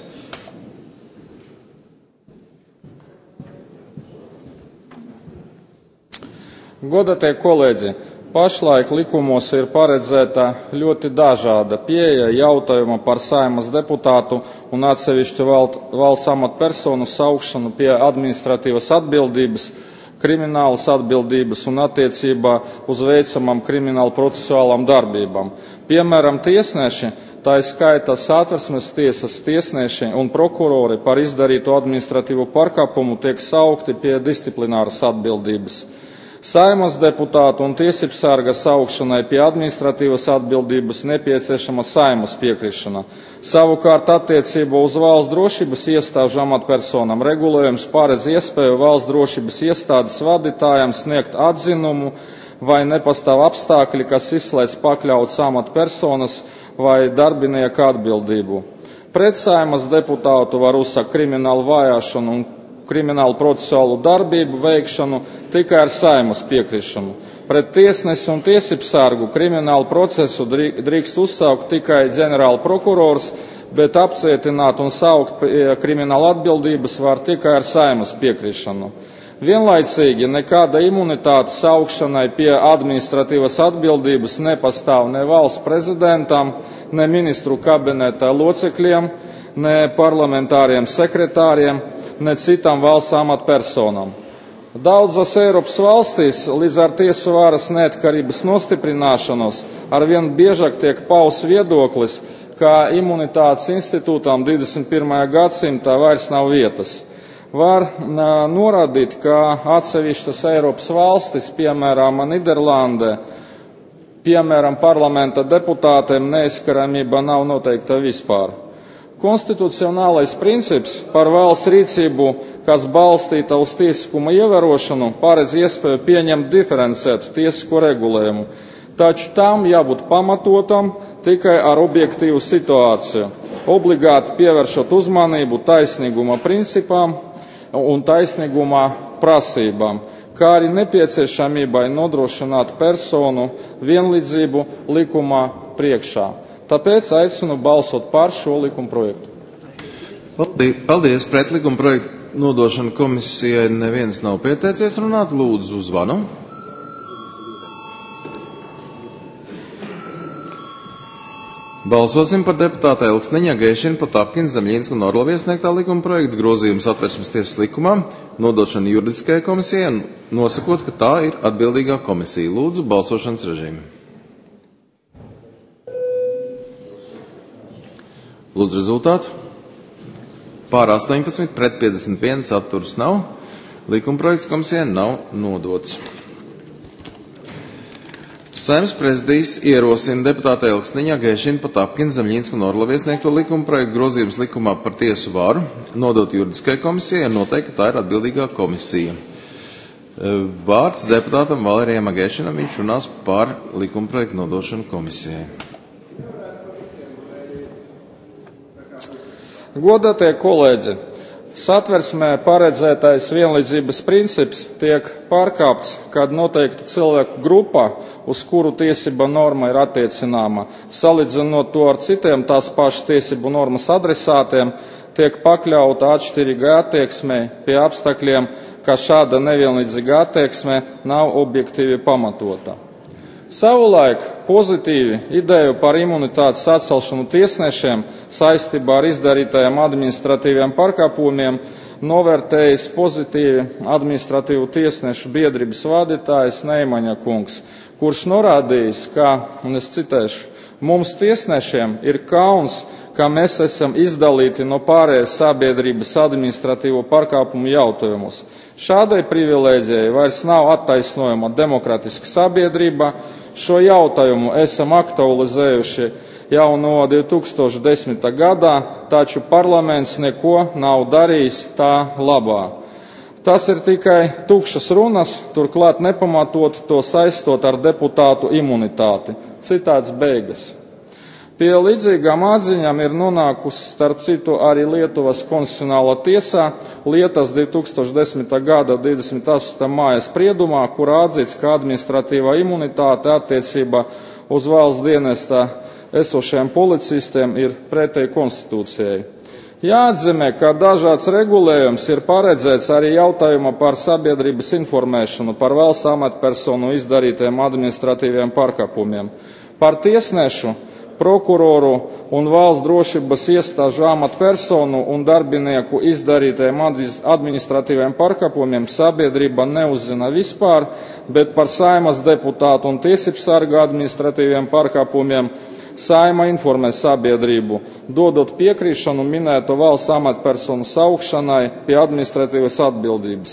Godātie kolēģi, pašlaik likumos ir paredzēta ļoti dažāda pieeja jautājuma par Saeimas deputātu un atsevišķu valsts amatpersonu saukšanu pie administratīvas atbildības, kriminālas atbildības un attiecībā uz veicamām kriminālu procesuālām darbībām. Piemēram, tiesneši, tā skaitā Satversmes tiesas tiesneši un prokurori par izdarītu administratīvu pārkāpumu tiek saukti pie disciplināras atbildības. Saeimas deputātu un tiesībsarga saukšanai pie administratīvas atbildības nepieciešama Saeimas piekrišana. Savukārt attiecībā uz valsts drošības iestāžu amatpersonām regulējums paredz iespēju valsts drošības iestādes vadītājiem sniegt atzinumu vai nepastāv apstākļi, kas izslēdz pakļauts amatpersonas vai darbinieka atbildību. Pret Saeimas deputātu var uzsākt kriminālu vajāšanu un kriminālu procesuālu darbību veikšanu tikai ar Saeimas piekrišanu. Pret tiesnesi un tiesībsargu kriminālu procesu drīkst uzsaukt tikai ģenerāla prokurors, bet apcietināt un saukt pie krimināla atbildības var tikai ar Saeimas piekrišanu. Vienlaicīgi nekāda imunitāte saukšanai pie administratīvas atbildības nepastāv ne valsts prezidentam, ne ministru kabineta locekļiem, ne parlamentāriem sekretāriem, ne citām valsts amatpersonām. Daudzas Eiropas valstīs līdz ar tiesu varas neatkarības nostiprināšanos arvien biežāk tiek pausts viedoklis, ka imunitātes institūtām divdesmit pirmajā gadsimtā vairs nav vietas. Var norādīt, ka atsevišķas Eiropas valstis, piemēram, Niderlandē, piemēram, parlamenta deputātiem neizskaramība nav noteikta vispār. Konstitucionālais princips par valsts rīcību, kas balstīta uz tiesiskuma ievērošanu, paredz iespēju pieņemt diferencētu tiesisko regulējumu, taču tam jābūt pamatotam tikai ar objektīvu situāciju, obligāti pievēršot uzmanību taisnīguma principām un taisnīguma prasībām, kā arī nepieciešamībai nodrošināt personu vienlīdzību likumā priekšā. Tāpēc aicinu balsot par šo likuma projektu. Paldies. Pret likuma projektu nodošanu komisijai neviens nav pieteicies runāt. Lūdzu zvanu. Balsosim par deputāta Elksniņa, Geišina, Potapkina, Zemļinska un Orlova iesniegtā likuma projekta grozījumu Satversmes tiesas likumā, nodošanu juridiskajai komisijai un nosakot, ka tā ir atbildīgā komisija. Lūdzu balsošanas režīmu. Lūdzu rezultātu. Pār astoņpadsmit pret piecdesmit viens atturas nav. Likuma projekts komisijai nav nodots. Saeimas prezidijs ierosina deputāta Elksniņa, Geišina, Potapkina, Zemļinska un Orlova iesniegto likuma projektu grozījums likumā par tiesu varu, nodot juridiskajai komisijai un noteikt, ka tā ir atbildīgā komisija. Vārds deputātam Valerijam Agēšinam, viņš runās par likuma projektu nodošanu komisijai. Godātie kolēģi, Satversmē paredzētais vienlīdzības princips tiek pārkāpts, kad noteikta cilvēku grupa, uz kuru tiesība norma ir attiecināma, salīdzinot to ar citiem tās pašas tiesību normas adresātiem, tiek pakļauta atšķirīgai attieksmei pie apstākļiem, ka šāda nevienlīdzīga attieksme nav objektīvi pamatota. Savulaik pozitīvi ideju par imunitātes atcelšanu tiesnešiem saistībā ar izdarītajiem administratīviem pārkāpumiem novērtējis pozitīvi administratīvu tiesnešu biedrības vadītājs Neimaņa kungs, kurš norādījis, ka, un es citēšu, mums tiesnešiem ir kauns, ka mēs esam izdalīti no pārējās sabiedrības administratīvo pārkāpumu jautājumus. Šādai privilēģijai vairs nav attaisnojama demokratiska sabiedrība. Šo jautājumu esam aktualizējuši jau no divi tūkstoši desmitā gadā, taču parlaments neko nav darījis tā labā. Tas ir tikai tukšas runas, turklāt nepamatot to saistot ar deputātu imunitāti. Citāts beigas. Pie līdzīgām atziņām ir nonākusi, starp citu, arī Lietuvas konstitucionālā tiesā lietas divi tūkstoši desmitā gada divdesmit astotā māja spriedumā, kurā atzīts, ka administratīvā imunitāte attiecībā uz valsts dienestā esošajiem policistiem ir pretēji konstitūcijai. Jāatzīmē, ka dažāds regulējums ir paredzēts arī jautājumā par sabiedrības informēšanu par valsts amatpersonu izdarītiem administratīviem pārkāpumiem, par tiesnešu, prokuroru un valsts drošības iestāžu amatpersonu un darbinieku izdarītajiem administratīviem pārkāpumiem sabiedrība neuzzina vispār, bet par Saeimas deputātu un tiesību sarga administratīviem pārkāpumiem Saeima informē sabiedrību, dodot piekrišanu minēto valsts amatpersonu saukšanai pie administratīvas atbildības.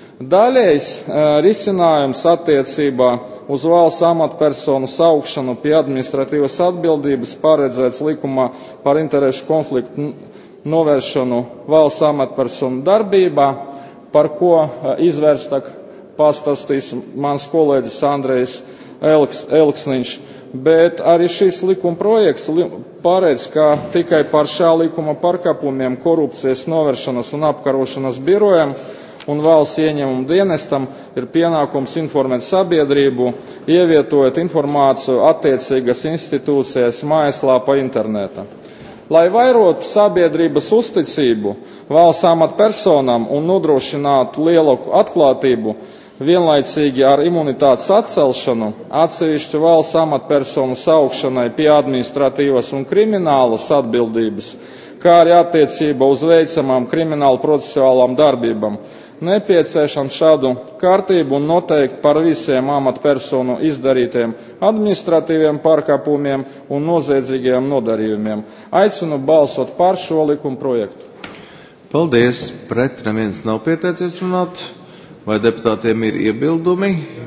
Daļējs risinājums attiecībā uz valsts amatpersonu saukšanu pie administratīvas atbildības paredzēts likumā par interešu konfliktu novēršanu valsts amatpersonu darbībā, par ko izvērstāk pastāstīs mans kolēģis Andrejs Elks, Elksniņš. Bet arī šīs likuma projekts paredz, ka tikai par šā likuma pārkāpumiem korupcijas novēršanas un apkarošanas birojam un valsts ieņēmumu dienestam ir pienākums informēt sabiedrību, ievietojot informāciju attiecīgas institūcijas mājaslapā internetā. Lai vairotu sabiedrības uzticību valsts amatpersonām un nodrošinātu lielāku atklātību, vienlaicīgi ar imunitātes atcelšanu, atsevišķu valsts amatpersonu saukšanai pie administratīvas un kriminālas atbildības, kā arī attiecībā uz veicamām kriminālu procesuālām darbībām, nepieciešams šādu kārtību un noteikt par visiem amatpersonu izdarītiem administratīviem pārkāpumiem un noziedzīgiem nodarījumiem. Aicinu balsot par šo likuma projektu. Paldies. Pret neviens nav pieteicies runāt. Vai deputātiem ir iebildumi?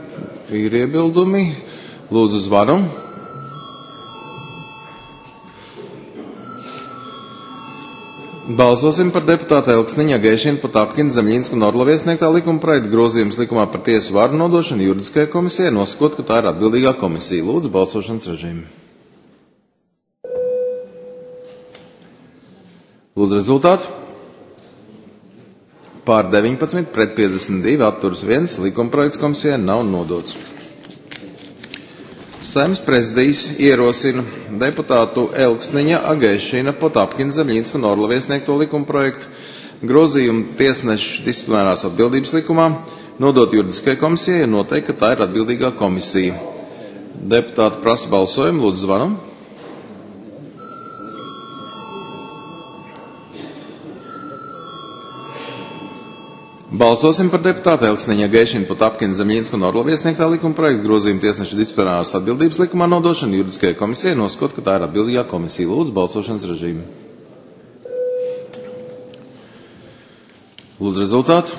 Ir iebildumi. Lūdzu zvanu. Balsosim par deputāta Elksniņa, Geišina, Potapkina, Zemļinska un Orlova iesniegtā likuma projekta grozījums likumā par tiesu vārdu nodošanu juridiskajai komisijai, nosakot, ka tā ir atbildīgā komisija. Lūdzu, balsošanas režīmu. Lūdzu, rezultātu. Pār deviņpadsmit, pret piecdesmit divi, atturas viens, likuma projekts komisijai nav nodots. Saeimas prezidijs ierosina deputātu Elksniņa, Agēšina, Potapkina, Zemļinska un Orlova iesniegto likuma projektu grozījumu tiesnešu disciplinārās atbildības likumā nodot juridiskajai komisijai un noteikt, ka tā ir atbildīgā komisija. Deputāti prasa balsojumu. Lūdzu, zvanam. Balsosim par deputātu Elksniņa, Geišina, Potapkina, Zemļinska un Orlova iesniegtā likuma projekta grozījumu tiesnešu disciplinārās atbildības likumā nodošanu juridiskajai komisijai, nosakot, ka tā ir atbildīgā komisija. Lūdzu, balsošanas režīmu. Lūdzu, rezultātu.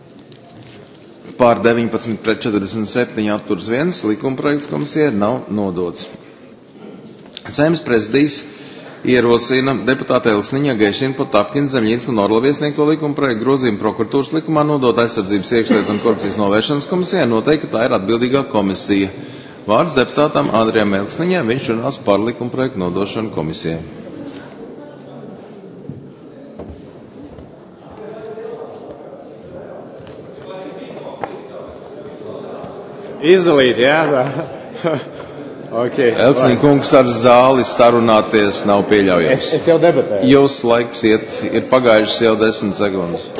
Pār deviņpadsmit, pret četrdesmit septiņi, atturas viens, likuma projekts komisijai nav nodots. Saeimas prezidijs ierosina deputāta Elksniņa, Geišina, Potapkina, Zemļinska un Orlova iesniegto likuma projektu grozījumu prokuratūras likumā nodot aizsardzības iekšlietu un korupcijas novēršanas komisijai, noteikt, ka tā ir atbildīgā komisija. Vārds deputātam Andrijam Elksniņam, viņš runās par likuma projektu nodošanu komisijai. Izdalīt, jā. Okay. Elksniņa kungs, ar zāli sarunāties nav pieļaujams. Es, es jau debatēju. Jūsu laiks iet, ir pagājušas jau desmit sekundes.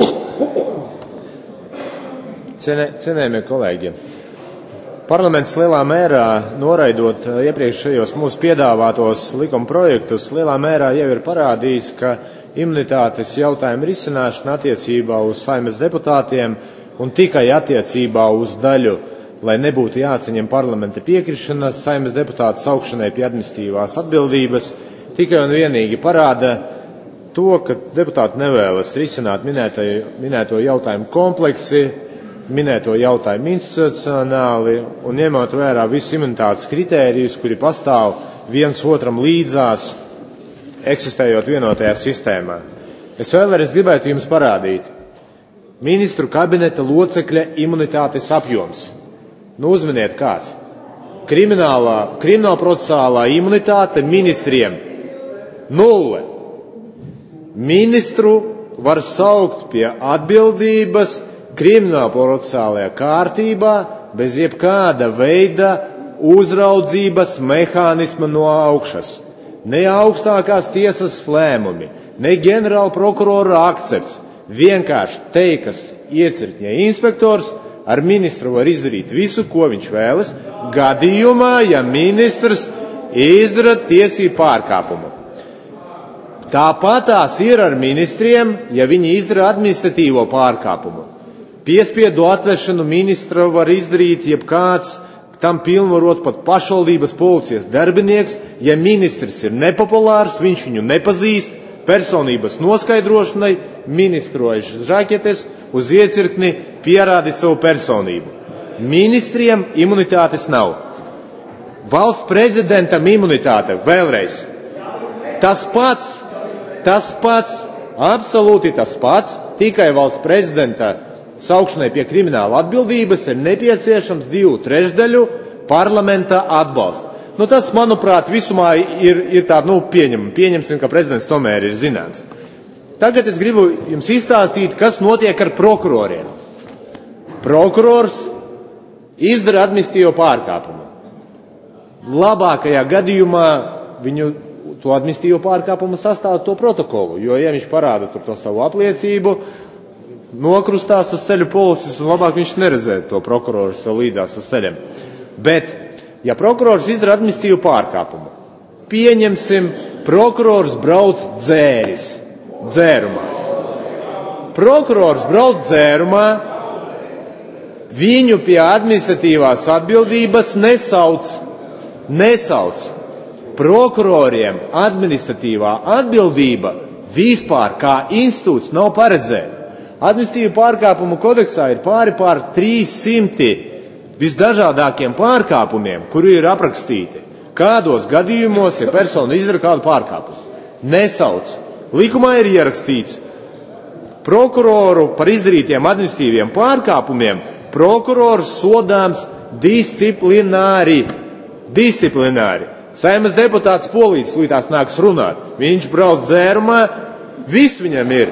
Cienē, cienējamie kolēģi, parlaments lielā mērā, noraidot iepriekšējos mūsu piedāvātos likuma projektus, lielā mērā jau ir parādījis, ka imunitātes jautājumu risināšana attiecībā uz Saeimas deputātiem un tikai attiecībā uz daļu, lai nebūtu jāsaņem parlamenta piekrišana Saeimas deputāta saukšanai pie administratīvās atbildības, tikai un vienīgi parāda to, ka deputāti nevēlas risināt minēto, minēto jautājumu kompleksi, minēto jautājumu institucionāli un ņemot vērā visus imunitātes kritērijus, kuri pastāv viens otram līdzās, eksistējot vienotajā sistēmā. Es vēlreiz gribētu jums parādīt ministru kabineta locekļa imunitātes apjoms. Nu, uzminiet kāds. Kriminālā, kriminālprocesālā imunitāte ministriem nulle. Ministru var saukt pie atbildības kriminālprocesālajā kārtībā bez jebkāda veida uzraudzības mehānisma no augšas. Ne augstākās tiesas lēmumi, ne ģenerāla prokurora akcepts. Vienkārši teikas iecirkņa inspektors ar ministru var izdarīt visu, ko viņš vēlas, gadījumā, ja ministrs izdara tiesību pārkāpumu. Tāpatās ir ar ministriem, ja viņi izdara administratīvo pārkāpumu. Piespiedu atvešanu ministra var izdarīt jebkāds tam pilnvarots pat pašvaldības policijas darbinieks, ja ministrs ir nepopulārs, viņš viņu nepazīst, personības noskaidrošanai ministru aiz žaketes uz iecirkni pierādi savu personību. Ministriem imunitātes nav. Valsts prezidentam imunitāte vēlreiz. Tas pats, tas pats, absolūti tas pats, tikai valsts prezidenta saukšanai pie krimināla atbildības ir nepieciešams divu trešdaļu parlamenta atbalsts. Nu, tas, manuprāt, visumā ir, ir tā, nu, pieņem, pieņemsim, ka prezidents tomēr ir zināms. Tagad es gribu jums izstāstīt, kas notiek ar prokuroriem. Prokurors izdara administratīvo pārkāpumu. Labākajā gadījumā viņu to administratīvo pārkāpumu sastāv to protokolu, jo, ja viņš parāda tur to savu apliecību, nokrustās uz ceļu policis, un labāk viņš neredzētu to prokuroru sev līdzās uz ceļiem. Bet, ja prokurors izdara administratīvu pārkāpumu, pieņemsim, prokurors brauc dzēris, dzērumā. Prokurors brauc dzērumā, viņu pie administratīvās atbildības nesauc, nesauc. Prokuroriem administratīvā atbildība vispār kā institūts nav paredzēta. Administratīvu pārkāpumu kodeksā ir pāri pār trīssimti visdažādākiem pārkāpumiem, kuri ir aprakstīti. Kādos gadījumos, ja persona izdara kādu pārkāpumu? Nesauc. Likumā ir ierakstīts prokuroru par izdarītiem administratīviem pārkāpumiem. Prokurors sodāms disciplināri. Disciplināri. Saeimas deputāts Polītis līdz nāks runāt. Viņš brauc dzērumā, viss viņam ir.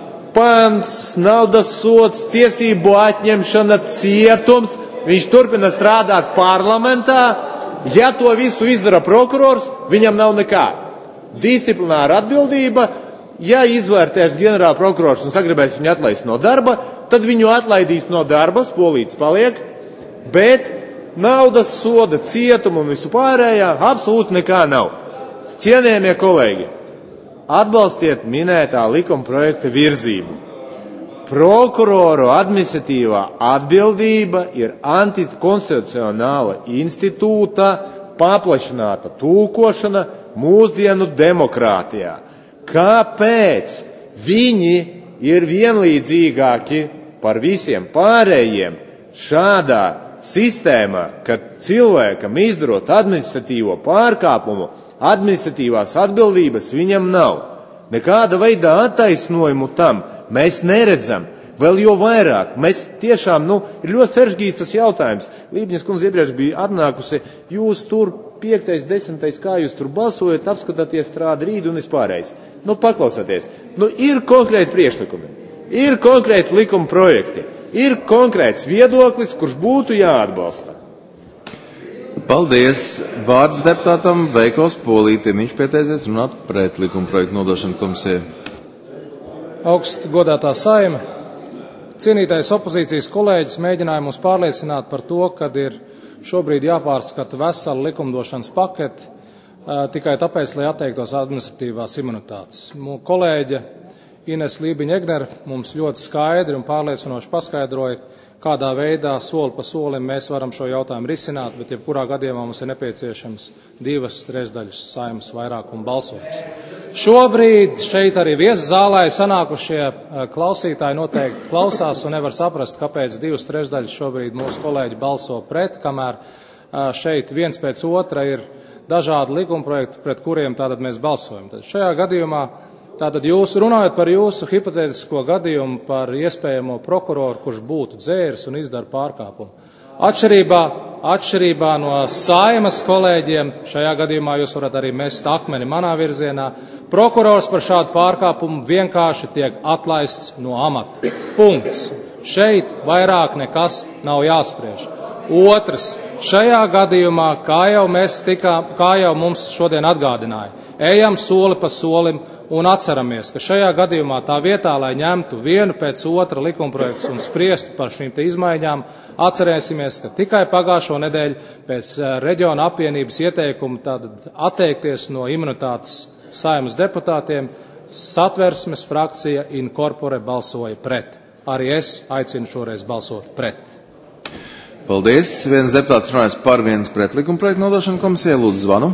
Pants, naudas sods, tiesību atņemšana, cietums, viņš turpina strādāt parlamentā, ja to visu izdara prokurors, viņam nav nekā. Disciplināra atbildība, ja izvērtēs ģenerāla prokurors un sagribēs viņu atlaist no darba, tad viņu atlaidīs no darba, Polītis paliek, bet naudas soda, cietumu un visu pārējā absolūti nekā nav. Cienējamie kolēģi, atbalstiet minētā likuma projekta virzību. Prokuroru administratīvā atbildība ir antikonstitucionāla institūta paplašināta tulkošana mūsdienu demokrātijā. Kāpēc viņi ir vienlīdzīgāki par visiem pārējiem šādā sistēmā, kad cilvēkam izdarot administratīvo pārkāpumu, administratīvās atbildības viņam nav. Nekāda veida attaisnojumu tam mēs neredzam. Vēl jo vairāk. Mēs tiešām, nu, ir ļoti sarežģīts tas jautājums. Lībņas kundze iepriekš bija atnākusi, jūs tur piektais, desmitais, kā jūs tur balsojat, apskatāties strādi rīdu un vispārējais. Nu, paklausieties. Nu, ir konkrēti priekšlikumi. Ir konkrēti likuma projekti. Ir konkrēts viedoklis, kurš būtu jāatbalsta. Paldies! Vārds deputātam Veikos Polītim. Viņš pieteicies runāt pret likuma projektu nodošanu komisijai. Augst godātā saime, cienītais opozīcijas kolēģis mēģināja mums pārliecināt par to, kad ir šobrīd jāpārskata vesela likumdošanas pakete tikai tāpēc, lai atteiktos administratīvās imunitātes. Mūsu kolēģe Ines Lībiņa-Egner mums ļoti skaidri un pārliecinoši paskaidroja, kādā veidā soli pa solim mēs varam šo jautājumu risināt, bet jebkurā gadījumā mums ir nepieciešams divas trešdaļas saimas vairākuma balsojums. Šobrīd šeit arī vieszālē sanākušie klausītāji noteikti klausās un nevar saprast, kāpēc divas trešdaļas šobrīd mūsu kolēģi balso pret, kamēr šeit viens pēc otra ir dažādi likumprojekti, pret kuriem tātad mēs balsojam. Tad šajā gadījumā tātad jūs runājat par jūsu hipotētisko gadījumu par iespējamo prokuroru, kurš būtu dzēris un izdara pārkāpumu. Atšķirībā, atšķirībā no saimas kolēģiem, šajā gadījumā jūs varat arī mest akmeni manā virzienā, prokurors par šādu pārkāpumu vienkārši tiek atlaists no amata. Punkts. Šeit vairāk nekas nav jāspriež. Otrs, šajā gadījumā, kā jau mēs tikām, kā jau mums šodien atgādināja, ejam soli pa solim un atceramies, ka šajā gadījumā tā vietā, lai ņemtu vienu pēc otra likumprojektus un spriestu par šīm te izmaiņām, atcerēsimies, ka tikai pagājušo nedēļu pēc reģiona apvienības ieteikuma tātad atteikties no imunitātes Saeimas deputātiem, Satversmes frakcija in corpore balsoja pret. Arī es aicinu šoreiz balsot pret. Paldies. Viens deputāts runājas par vienas pret likumprojektu nodošanu komisijai. Lūdzu zvanu.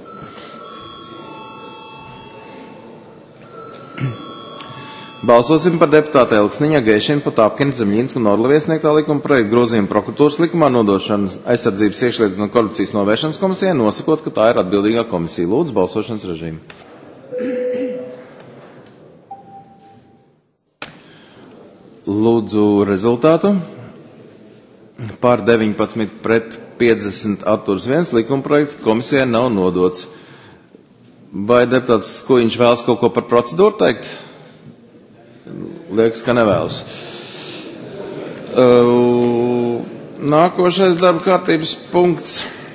Balsosim par deputāta Elksniņa, Geišina, Potāpkina, Zemļīnska un Orlova iesniegtā likuma projekta grozījumu prokuratūras likumā nodošanu aizsardzības iekšlietu un korupcijas novēršanas komisijai, nosakot, ka tā ir atbildīgā komisija. Lūdzu, balsošanas režīmu. Lūdzu rezultātu. Par deviņpadsmit pret piecdesmit atturs viens likuma projekts komisijai nav nodots. Vai deputāts Skujiņš vēlas kaut ko par procedūru teikt? Liekas, ka nevēlas. Uh, nākošais darba kārtības punkts.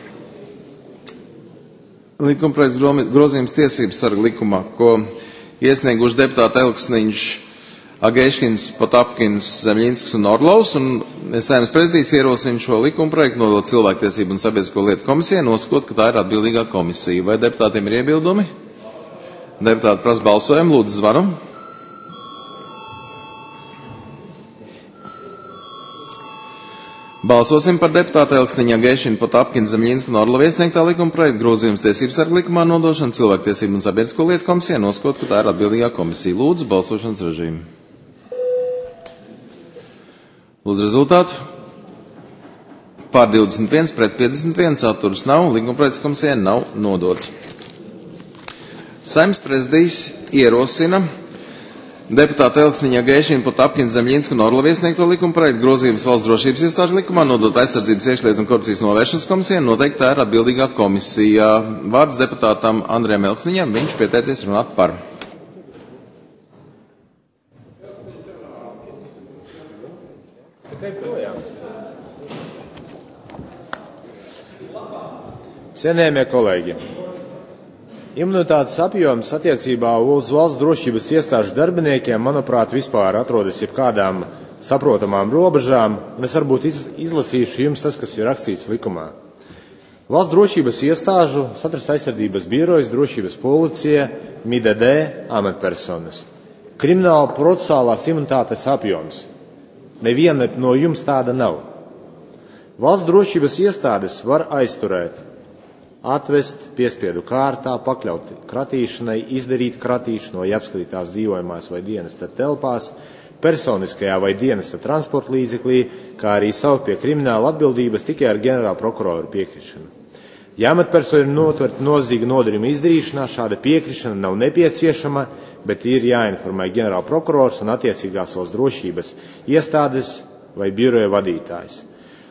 Likumprojekts grozījums tiesības sarga likumā, ko iesnieguši deputāti Elksniņš, Ageiškins, Potapkins, Zemļīnsks un Orlovs, un Saeimas prezidijs ierosina šo likumprojektu nodot cilvēktiesību un sabiedrisko lietu komisijai, nosakot, ka tā ir atbildīgā komisija. Vai deputātiem ir iebildumi? Deputāti prasa balsojumu, lūdzu zvanu. Balsosim par deputāta Elksniņa, Geišina, Potapkina, Zemļīnska un Orlova iesniegtā likuma projekta grozījums tiesības sarga likumā nodošana cilvēktiesību un sabiedrisko lietu komisijai, nosakot, ka tā ir atbildīgā komisija. Lūdzu, balsošanas režīmu. Lūdzu rezultātu. Pār divdesmit viens pret piecdesmit viens atturas nav, likuma projekts komisijai nav nodots. Saeimas prezidijs ierosina deputāta Elksniņa, Geišina, Potapkina, Zemļīnska un Orlova iesniegto likuma projektu grozījums valsts drošības iestāžu likumā nodot aizsardzības iekšlietu un korupcijas novēršanas komisijai, noteikti tā ir atbildīgā komisija. Vārds deputātam Andrejam Elksniņam, viņš pieteicies runāt par. Cienējamie kolēģi, imunitātes apjoms attiecībā uz valsts drošības iestāžu darbiniekiem, manuprāt, vispār atrodas jebkādām saprotamām robežām, un es varbūt izlasīšu jums tas, kas ir rakstīts likumā. Valsts drošības iestāžu, Satversmes aizsardzības birojas, drošības policija, M I D D, amatpersonas. Krimināla procesālās imunitātes apjoms. Neviena no jums tāda nav. Valsts drošības iestādes var aizturēt, atvest piespiedu kārtā, pakļaut kratīšanai, izdarīt kratīšanu vai apskatīt tās dzīvojamās vai dienesta telpās, personiskajā vai dienesta transporta līdzeklī, kā arī saukt pie krimināla atbildības tikai ar ģenerāla prokuroru piekrišanu. Ja amatpersona ir notverta nozīga nodarījuma izdarīšanā, šāda piekrišana nav nepieciešama, bet ir jāinformē ģenerāla prokurors un attiecīgās valsts drošības iestādes vai biroja vadītājs.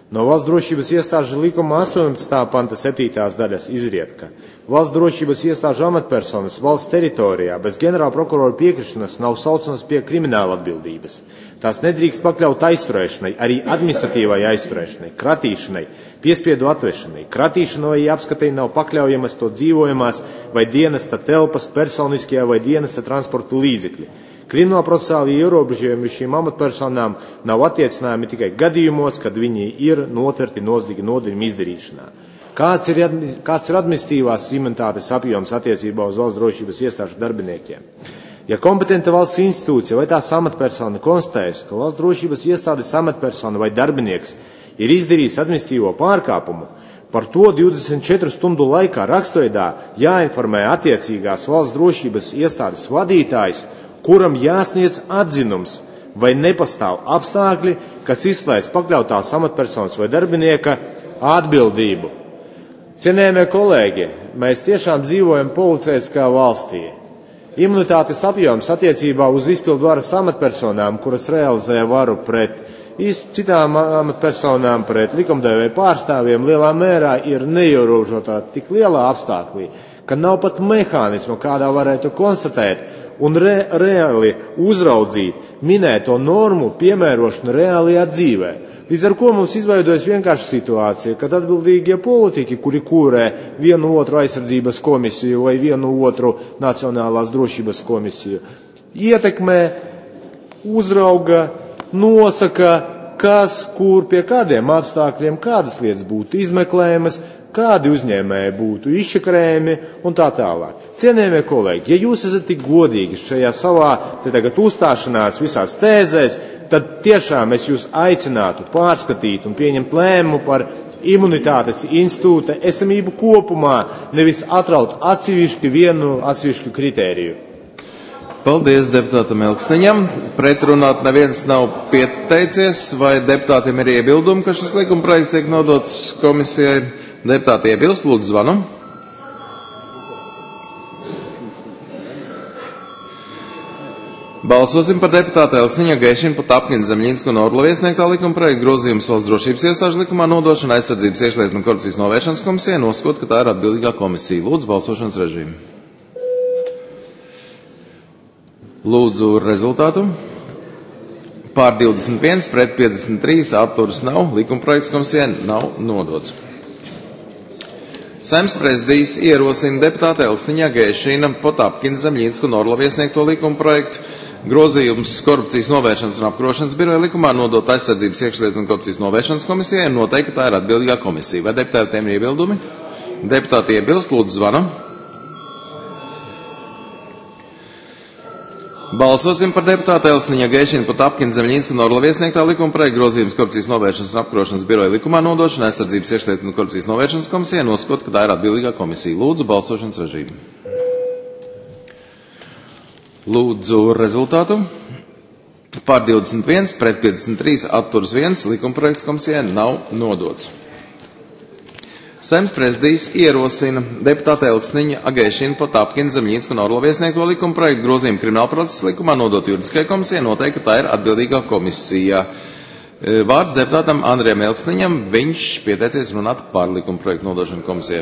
No valsts drošības iestāžu likuma astoņpadsmitā panta septītās daļas izriet, ka valsts drošības iestāžu amatpersonas valsts teritorijā bez ģenerāla prokurora piekrišanas nav saucamas pie krimināla atbildības. Tās nedrīkst pakļaut aizturēšanai, arī administratīvai aizturēšanai, kratīšanai, piespiedu atvešanai. Kratīšanai vai apskatai nav pakļaujamas to dzīvojamās vai dienesta telpas, personiskajā vai dienesta transporta līdzekļi. Krimināla procesāli ierobežojumi šīm amatpersonām nav attiecinājumi tikai gadījumos, kad viņi ir notverti noziega nodarījuma izdarīšanā. Kāds ir, kāds ir administratīvās imunitātes apjoms attiecībā uz valsts drošības iestāžu darbiniekiem? Ja kompetenta valsts institūcija vai tās amatpersona konstatēs, ka valsts drošības iestādes amatpersona vai darbinieks ir izdarījis administratīvo pārkāpumu, par to divdesmit četru stundu laikā rakstveidā jāinformē attiecīgās valsts drošības iestādes vadītājs, kuram jāsniedz atzinums, vai nepastāv apstākļi, kas izslēdz pakļautās amatpersonas vai darbinieka atbildību. Cienējamie kolēģi, mēs tiešām dzīvojam policeiskā valstī. Imunitātes apjoms attiecībā uz izpildu varas amatpersonām, kuras realizē varu pret citām amatpersonām, pret likumdevēju pārstāvjiem, lielā mērā ir neierobežotā tik lielā apstākļī, ka nav pat mehānisma, kādā varētu konstatēt un re, reāli uzraudzīt minēto normu piemērošanu reālajā dzīvē. Līdz ar ko mums izveidojas vienkārši situācija, kad atbildīgie politiķi, kuri kūrē vienu otru aizsardzības komisiju vai vienu otru nacionālās drošības komisiju, ietekmē, uzrauga, nosaka, kas, kur, pie kādiem apstākļiem, kādas lietas būtu izmeklējamas, kādi uzņēmēji būtu izšakrējami un tā tālāk. Cienējamie kolēģi, ja jūs esat tik godīgi šajā savā te tagad uzstāšanās visās tēzēs, tad tiešām es jūs aicinātu pārskatīt un pieņemt lēmumu par imunitātes institūta esamību kopumā, nevis atraut atsevišķi vienu atsevišķu kritēriju. Paldies deputātam Elksniņam. Pretrunāt neviens nav pieteicies, vai deputātiem ir iebildumi, ka šis likumprojekts tiek nodots komisijai. Deputāti iebilst, lūdzu zvanu. Balsosim par deputāta Elksniņa, Geišina, Potapkina, Zemļinska un Orlova iesniegtā likumprojekta grozījumus valsts drošības iestāžu likumā nodošana aizsardzības iekšlietu un korupcijas novēršanas komisijai, nosakot, ka tā ir atbildīgā komisija. Lūdzu balsošanas režīmu. Lūdzu rezultātu. Pār divdesmit viens, pret piecdesmit trīs, atturas nav, likumprojekts komisijai nav nodots. Saeimas prezidijs ierosina deputāta Elksniņa, Geišina, Potapkina, Zemļinska un Orlova iesniegto likumprojektu grozījums korupcijas novēršanas un apkarošanas biroja likumā nodot aizsardzības iekšlietu un korupcijas novēršanas komisijai un noteikti tā ir atbildīgā komisija. Vai deputātiem ir iebildumi? Deputāti iebilst, lūdzu zvanu. Balsosim par deputāta Elksniņa, Geišina, Potapkina, Zemļinska un Orlova iesniegtā likumprojekta grozījums korupcijas novēršanas un apkarošanas biroja likumā nodošana aizsardzības iekšlietu un korupcijas novēršanas komisijai, nosakot, ka tā ir atbildīgā komisija. Lūdzu balsošanas režīmu. Lūdzu rezultātu. Pār divdesmit viens, pret piecdesmit trīs, atturas viens, likumprojekts komisijai nav nodots. Saeimas prezidijs ierosina deputāta Elksniņa, Geišina, Potapkina, Zemļinska un Orlova iesniegto likumprojektu grozījumu kriminālprocesa likumā nodot juridiskajai komisijai, noteikti tā ir atbildīgā komisija. Vārds deputātam Andrijam Elksniņam, viņš pieteicies runāt par likumprojektu nodošanu komisijai.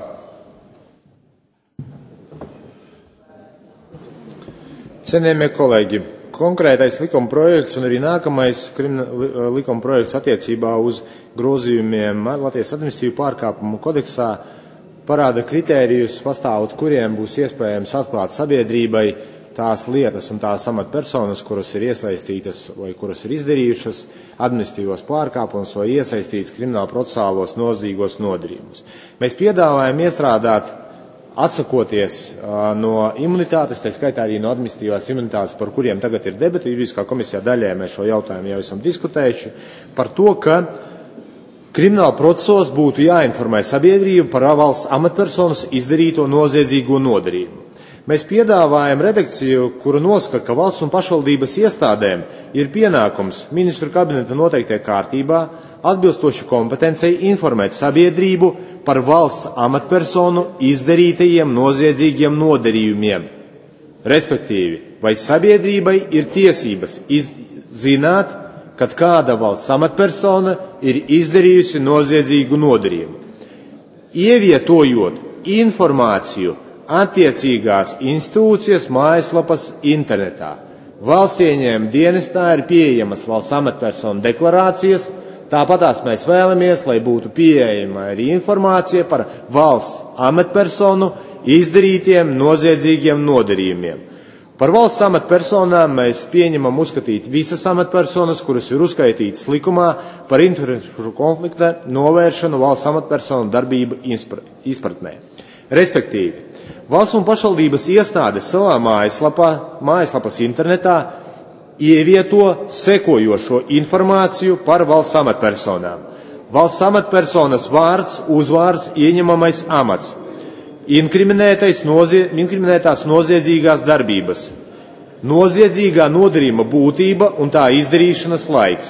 Cienījamie kolēģi, konkrētais likuma projekts un arī nākamais likuma projekts attiecībā uz grozījumiem Latvijas administratīvu pārkāpumu kodeksā parāda kritērijus, pastāvot kuriem būs iespējams atklāt sabiedrībai tās lietas un tās amatpersonas, kuras ir iesaistītas vai kuras ir izdarījušas administratīvos pārkāpumus vai iesaistītas krimināla procesālos nozīgos nodarījumus. Mēs piedāvājam iestrādāt, atsakoties uh, no imunitātes, tā skaitā arī no administratīvās imunitātes, par kuriem tagad ir debati, juridiskā komisijā daļai mēs šo jautājumu jau esam diskutējuši, par to, ka krimināla procesos būtu jāinformē sabiedrība par valsts amatpersonas izdarīto noziedzīgo nodarījumu. Mēs piedāvājam redakciju, kuru nosaka, ka valsts un pašvaldības iestādēm ir pienākums ministru kabineta noteiktajā kārtībā atbilstoši kompetencei informēt sabiedrību par valsts amatpersonu izdarītajiem noziedzīgiem nodarījumiem. Respektīvi, vai sabiedrībai ir tiesības zināt, kad kāda valsts amatpersona ir izdarījusi noziedzīgu nodarījumu, ievietojot informāciju attiecīgās institūcijas mājaslapas internetā. Valsts ieņēmuma dienestā ir pieejamas valsts amatpersonu deklarācijas, tāpatās mēs vēlamies, lai būtu pieejama arī informācija par valsts amatpersonu izdarītiem noziedzīgiem nodarījumiem. Par valsts amatpersonām mēs pieņemam uzskatīt visas amatpersonas, kuras ir uzskaitītas likumā par interešu konflikta novēršanu valsts amatpersonu darbību izpratnē. Respektīvi, valsts un pašvaldības iestādes savā mājaslapā, mājaslapas internetā ievieto sekojošo informāciju par valsts amatpersonām. Valsts amatpersonas vārds, uzvārds, ieņemamais amats, inkriminētais nozie, inkriminētās noziedzīgās darbības, noziedzīgā nodarījuma būtība un tā izdarīšanas laiks,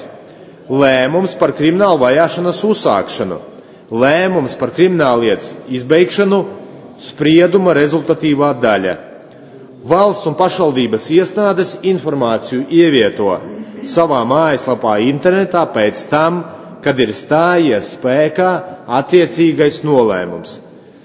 lēmums par kriminālu vajāšanas uzsākšanu, lēmums par krimināllietas izbeigšanu, sprieduma rezultatīvā daļa. Valsts un pašvaldības iestādes informāciju ievieto savā mājaslapā internetā pēc tam, kad ir stājies spēkā attiecīgais nolēmums.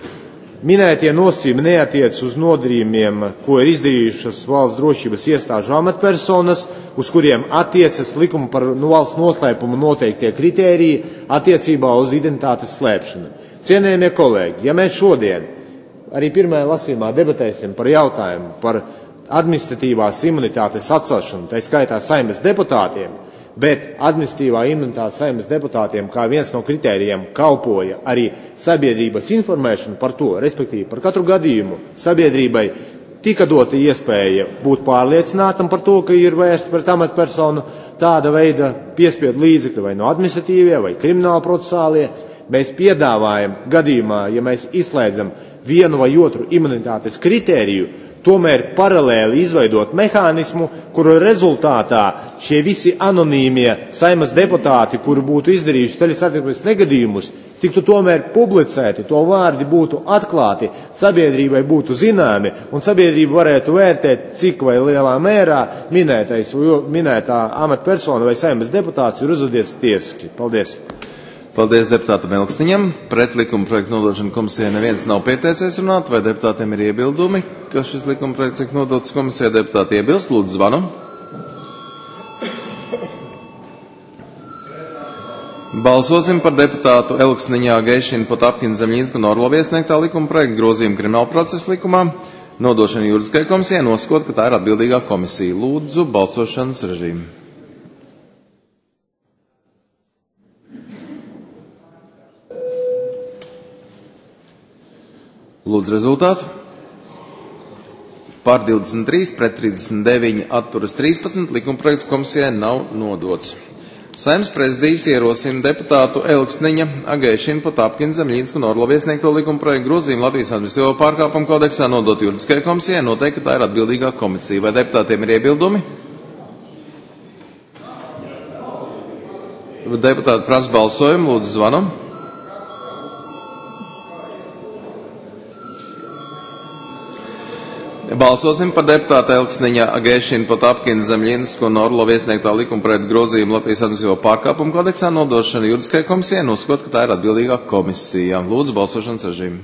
Minētie nosacījumi neatiec uz nodarījumiem, ko ir izdarījušas valsts drošības iestāžu amatpersonas, uz kuriem attiecas likuma par valsts noslēpumu noteiktie kritēriji attiecībā uz identitātes slēpšanu. Cienējamie kolēģi, ja mēs šodien arī pirmajā lasījumā debatēsim par jautājumu par administratīvās imunitātes atcelšanu, tā skaitā Saeimas deputātiem, bet administratīvā imunitāte Saeimas deputātiem kā viens no kritērijiem kalpoja arī sabiedrības informēšanu par to, respektīvi par katru gadījumu sabiedrībai tika dota iespēja būt pārliecinātam par to, ka ir vērsts pret amatpersonu tāda veida piespiedu līdzekļi vai no administratīvie vai krimināla procesālie. Mēs piedāvājam gadījumā, ja mēs izslēdzam vienu vai otru imunitātes kritēriju, tomēr paralēli izveidot mehānismu, kuru rezultātā šie visi anonīmie Saeimas deputāti, kuri būtu izdarījuši ceļu satiksmes negadījumus, tiktu tomēr publicēti, to vārdi būtu atklāti, sabiedrībai būtu zināmi, un sabiedrība varētu vērtēt, cik vai lielā mērā minētais, minētā amatpersona vai Saeimas deputāts ir uzvedies tiesiski. Paldies! Paldies deputātam Elksniņam. Pret likuma projektu nodošanu komisijai neviens nav pieteicies runāt, vai deputātiem ir iebildumi, ka šis likuma projekts tiek nodots komisijai. Deputāti iebilst, lūdzu zvanu. Balsosim par deputātu Elksniņā, Geišina, Potapkina, Zemļīnsku un Orlovu iesniegtā likuma projekta grozījumu krimināla procesa likumā. Nodošana juridiskajai komisijai nosakot, ka tā ir atbildīgā komisija. Lūdzu balsošanas režīmu. Lūdzu rezultātu. Par divdesmit trīs, pret trīsdesmit deviņi, atturas trīspadsmit, likumprojekts komisijai nav nodots. Saeimas prezidijs ierosina deputātu Elksniņa, Agēšina, Potapkina, Zemļīnsku un Orlovu iesniegto likumprojektu grozījumu Latvijas administratīvo pārkāpumu kodeksā nodot juridiskajai komisijai, noteikti, ka tā ir atbildīgā komisija. Vai deputātiem ir iebildumi? Deputāti prasa balsojumu, lūdzu zvanu. Balsosim par deputātu Elksniņa, Agēšina, Potapkina, Zemļīnsku un Orlovu iesniegtā likumprojekta grozījumu Latvijas administratīvo pārkāpumu kodeksā nodošanu juridiskajai komisijai, nosakot, ka tā ir atbildīgā komisija. Lūdzu balsošanas režīmu.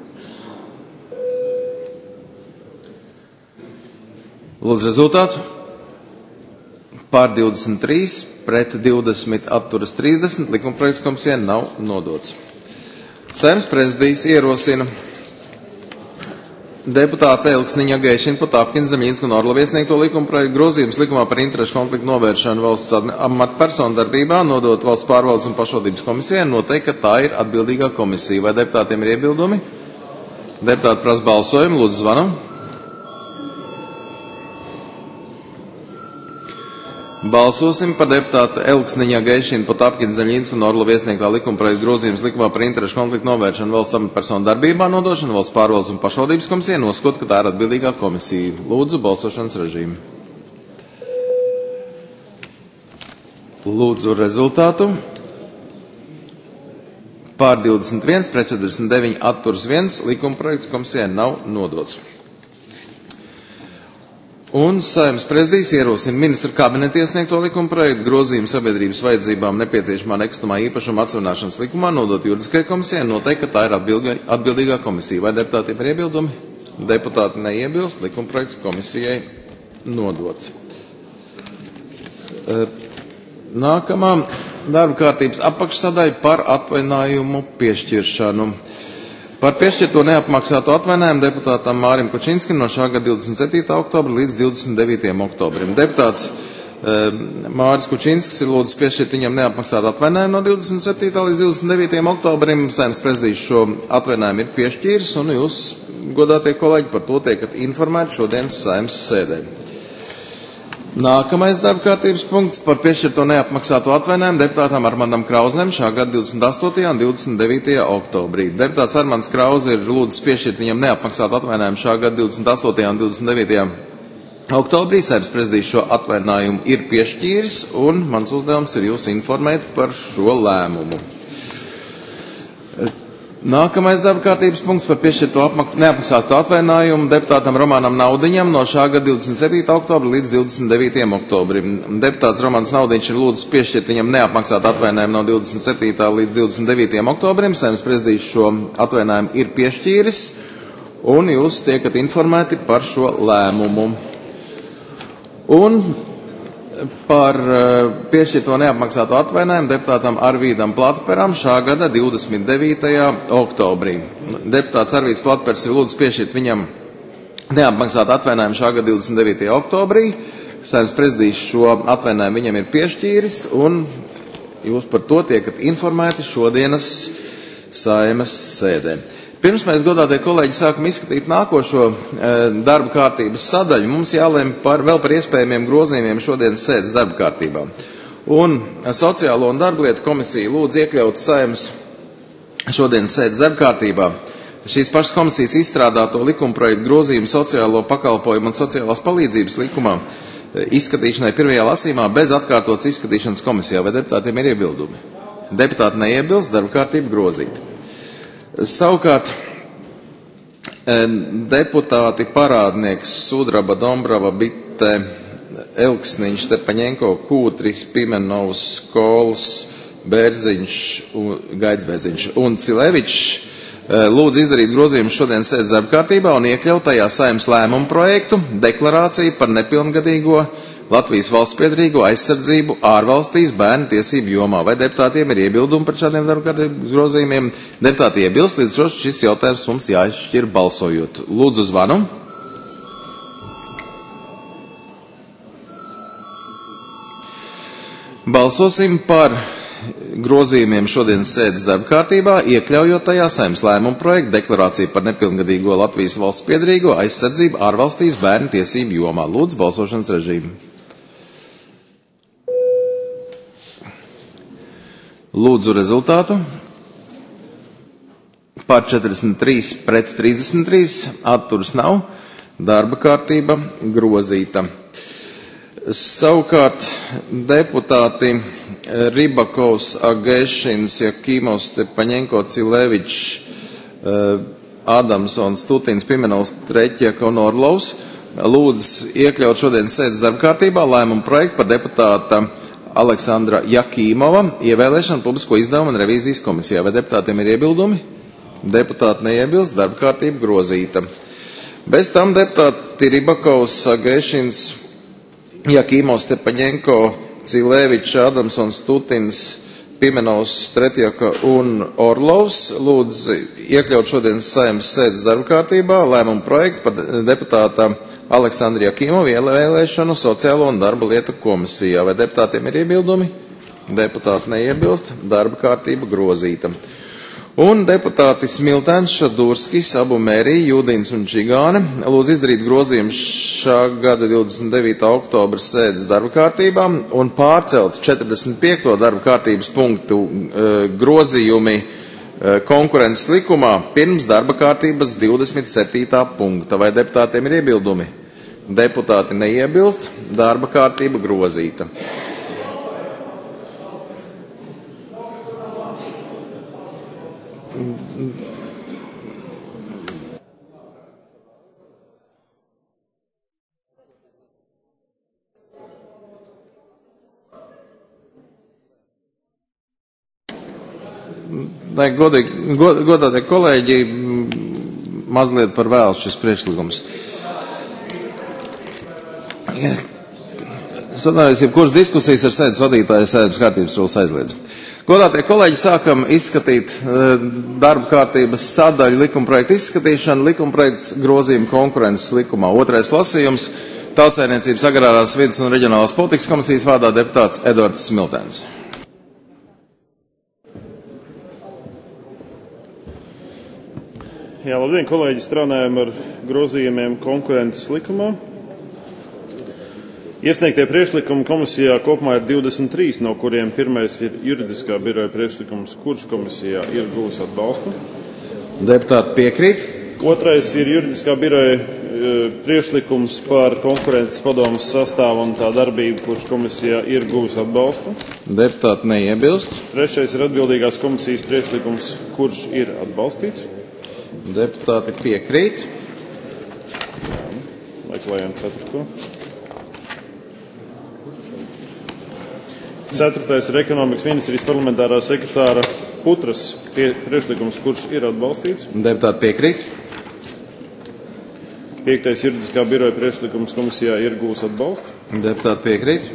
Lūdzu rezultātu. Pār divdesmit trīs, pret divdesmit, atturas trīsdesmit, likumprojekts komisijai nav nodots. Saeimas prezidijs ierosina deputāta Elksniņa, Agēšina, Potapkina, Zemļīnsku un Orlovu iesniegto likumprojektu grozījums likumā par interešu konfliktu novēršanu valsts amatpersonu darbībā nodot valsts pārvaldes un pašvaldības komisijai, noteikti, ka tā ir atbildīgā komisija. Vai deputātiem ir iebildumi? Deputāti prasa balsojumu, lūdzu zvanu. Balsosim par deputātu Elksniņa, Agēšina, Potapkina, Zemļīnsku un Orlovu iesniegtā likumprojekta grozījums likumā par interešu konfliktu novēršanu valsts amatpersonu darbībā nodošanu valsts pārvaldes un pašvaldības komisijai, nosakot, ka tā ir atbildīgā komisija. Lūdzu balsošanas režīmu. Lūdzu rezultātu. Pār divdesmit viens, pret četrdesmit deviņi, atturas viens, likumprojekts komisijai nav nodots. Un Saeimas prezidijs ierosina ministra kabineta iesniegto likuma projektu grozījumu sabiedrības vajadzībām nepieciešamā nekustamā īpašuma atsevināšanas likumā nodot juridiskajai komisijai, noteikt, ka tā ir atbildīgā komisija. Vai deputātiem ir iebildumi? Deputāti neiebilst, likuma projekts komisijai nodots. Nākamā darba kārtības apakšsadaļa par atvainājumu piešķiršanu. Par piešķirto neapmaksāto atvainājumu deputātam Mārim Kučinskim no šā gada divdesmit septītā oktobra līdz divdesmit devītajam oktobrim. Deputāts e, Māris Kučinskis ir lūdzis piešķirt viņam neapmaksātu atvainājumu no divdesmit septītā līdz divdesmit devītajam oktobrim. Saeimas prezidijs šo atvainājumu ir piešķīris, un jūs, godātie kolēģi, par to tiekat informēti šodienas Saeimas sēdē. Nākamais darba kārtības punkts par piešķirto neapmaksāto atvainājumu deputātam Armandam Krauzem šā gada divdesmit astotajā un divdesmit devītajā oktobrī. Deputāts Armands Krauze ir lūdzis piešķirt viņam neapmaksātu atvainājumu šā gada divdesmit astotajā un divdesmit devītajā oktobrī. Saeimas prezidijs šo atvainājumu ir piešķīris, un mans uzdevums ir jūs informēt par šo lēmumu. Nākamais darba kārtības punkts par piešķirto neapmaksātu atvainājumu deputātam Romanam Naudiņam no šā gada divdesmit septītā oktobra līdz divdesmit devītajam oktobrim. Deputāts Romans Naudiņš ir lūdzis piešķirt viņam neapmaksātu atvainājumu no divdesmit septītā līdz divdesmit devītajam oktobrim. Saeimas prezidijs šo atvainājumu ir piešķīris, un jūs tiekat informēti par šo lēmumu. Un par piešķirto neapmaksāto atvainājumu deputātam Arvīdam Platperam šā gada divdesmit devītajā oktobrī. Deputāts Arvīds Platpers ir lūdzis piešķirt viņam neapmaksātu atvainājumu šā gada divdesmit devītajā oktobrī. Saeimas prezidijs šo atvainājumu viņam ir piešķīris, un jūs par to tiekat informēti šodienas Saeimas sēdē. Pirms mēs, godātie kolēģi, sākam izskatīt nākošo e, darba kārtības sadaļu, mums jālem par, vēl par iespējamiem grozījumiem šodienas sēdes darba kārtībā. Un Sociālo un darblietu komisija lūdz iekļaut Saeimas šodienas sēdes darba kārtībā šīs pašas komisijas izstrādāto likumprojektu grozījumu sociālo pakalpojumu un sociālās palīdzības likumā izskatīšanai pirmajā lasījumā bez atkārtotas izskatīšanas komisijā. Vai deputātiem ir iebildumi? Deputāti neiebilst, darba kārtība grozīta. Savukārt deputāti Parādnieks, Sudraba, Dombrava, Bitte, Elksniņš, Stepaņenko, Kūtris, Pimenovs, Kols, Bērziņš, Gaidsbērziņš un Cilevičs lūdzu izdarīt grozījumus šodien sēdes darba kārtībā un iekļaut tajā Saeimas lēmumu projektu deklarāciju par nepilngadīgo Latvijas valstspiedrīgo aizsardzību ārvalstīs bērnu tiesību jomā. Vai deputātiem ir iebildumi par šādiem darba kārtības grozījumiem? Deputāti iebilst, līdz ar to šis jautājums mums jāizšķir balsojot. Lūdzu zvanu. Balsosim par grozījumiem šodienas sēdes darba kārtībā, iekļaujot tajā Saeimas lēmumu projektu deklarāciju par nepilngadīgo Latvijas valstspiedrīgo aizsardzību ārvalstīs bērnu tiesību jomā. Lūdzu balsošanas režīmu. Lūdzu rezultātu. Par četrdesmit trīs pret trīsdesmit trīs, atturas nav, darba kārtība grozīta. Savukārt deputāti Ribakovs, Agešins, Jakīmovs, Stepaņenko, Cilevičs, Adamsons, Tutins, Pimenovs, Treķieka un Orlovs lūdz iekļaut šodienas sēdes darba kārtībā lēmumu projektu par deputāta Aleksandra Jakīmova ievēlēšanu publisko izdevumu un revīzijas komisijā. Vai deputātiem ir iebildumi? Deputāti neiebilst, darba kārtība grozīta. Bez tam deputāti Ribakovs, Agešins, Jakīmovs, Stepaņenko, Cilevičs, Adamsons, Tutins, Pimenovs, Tretjaka un Orlovs lūdz iekļaut šodienas Saeimas sēdes darba kārtībā lēmumu projektu par deputāta Aleksandru Jakīmovu ievēlēšanu Sociālo un darba lietu komisijā. Vai deputātiem ir iebildumi? Deputāti neiebilst, darba kārtība grozīta. Un deputāti Smiltēns, Šadurskis, Abu Mērī, Jūdīns un Čigāne lūdz izdarīt grozījumus šā gada divdesmit devītā oktobra sēdes darba kārtībā un pārcelt četrdesmit piekto darba kārtības punktu e, grozījumi e, konkurences likumā pirms darba kārtības divdesmit septītā punkta. Vai deputātiem ir iebildumi? Deputāti neiebilst, darba kārtība grozīta. Lai godīgi, god, godātie kolēģi, mazliet par vēlu šis priekšlikums. Sanāries, jebkuras diskusijas ar sēdes vadītāju sēdes kārtības rūlas aizliedz. Godātie kolēģi, sākam izskatīt darba kārtības sadaļu likumprojektu izskatīšanu, likumprojekts grozījuma konkurences likumā. Otrais lasījums, Tautsaimniecības agrārās vides un reģionālās politikas komisijas vārdā deputāts Edvards Smiltēns. Jā, labdien, kolēģi, strādājam ar grozījumiem konkurences likumā. Iesniegtie priekšlikumi komisijā kopumā ir divdesmit trīs, no kuriem pirmais ir juridiskā biroja priekšlikums, kurš komisijā ir guvis atbalstu. Deputāti piekrīt. Otrais ir juridiskā biroja priekšlikums par konkurences padomas sastāvu un tā darbību, kurš komisijā ir guvis atbalstu. Deputāti neiebilst. Trešais ir atbildīgās komisijas priekšlikums, kurš ir atbalstīts. Deputāti piekrīt. Meklējam ceturto. Ceturtais ir ekonomikas ministrijas parlamentārā sekretāra Putras priekšlikums, kurš ir atbalstīts. Deputāti piekrīt. Piektais juridiskā biroja priekšlikums komisijā ir guvis atbalstu. Deputāti piekrīt.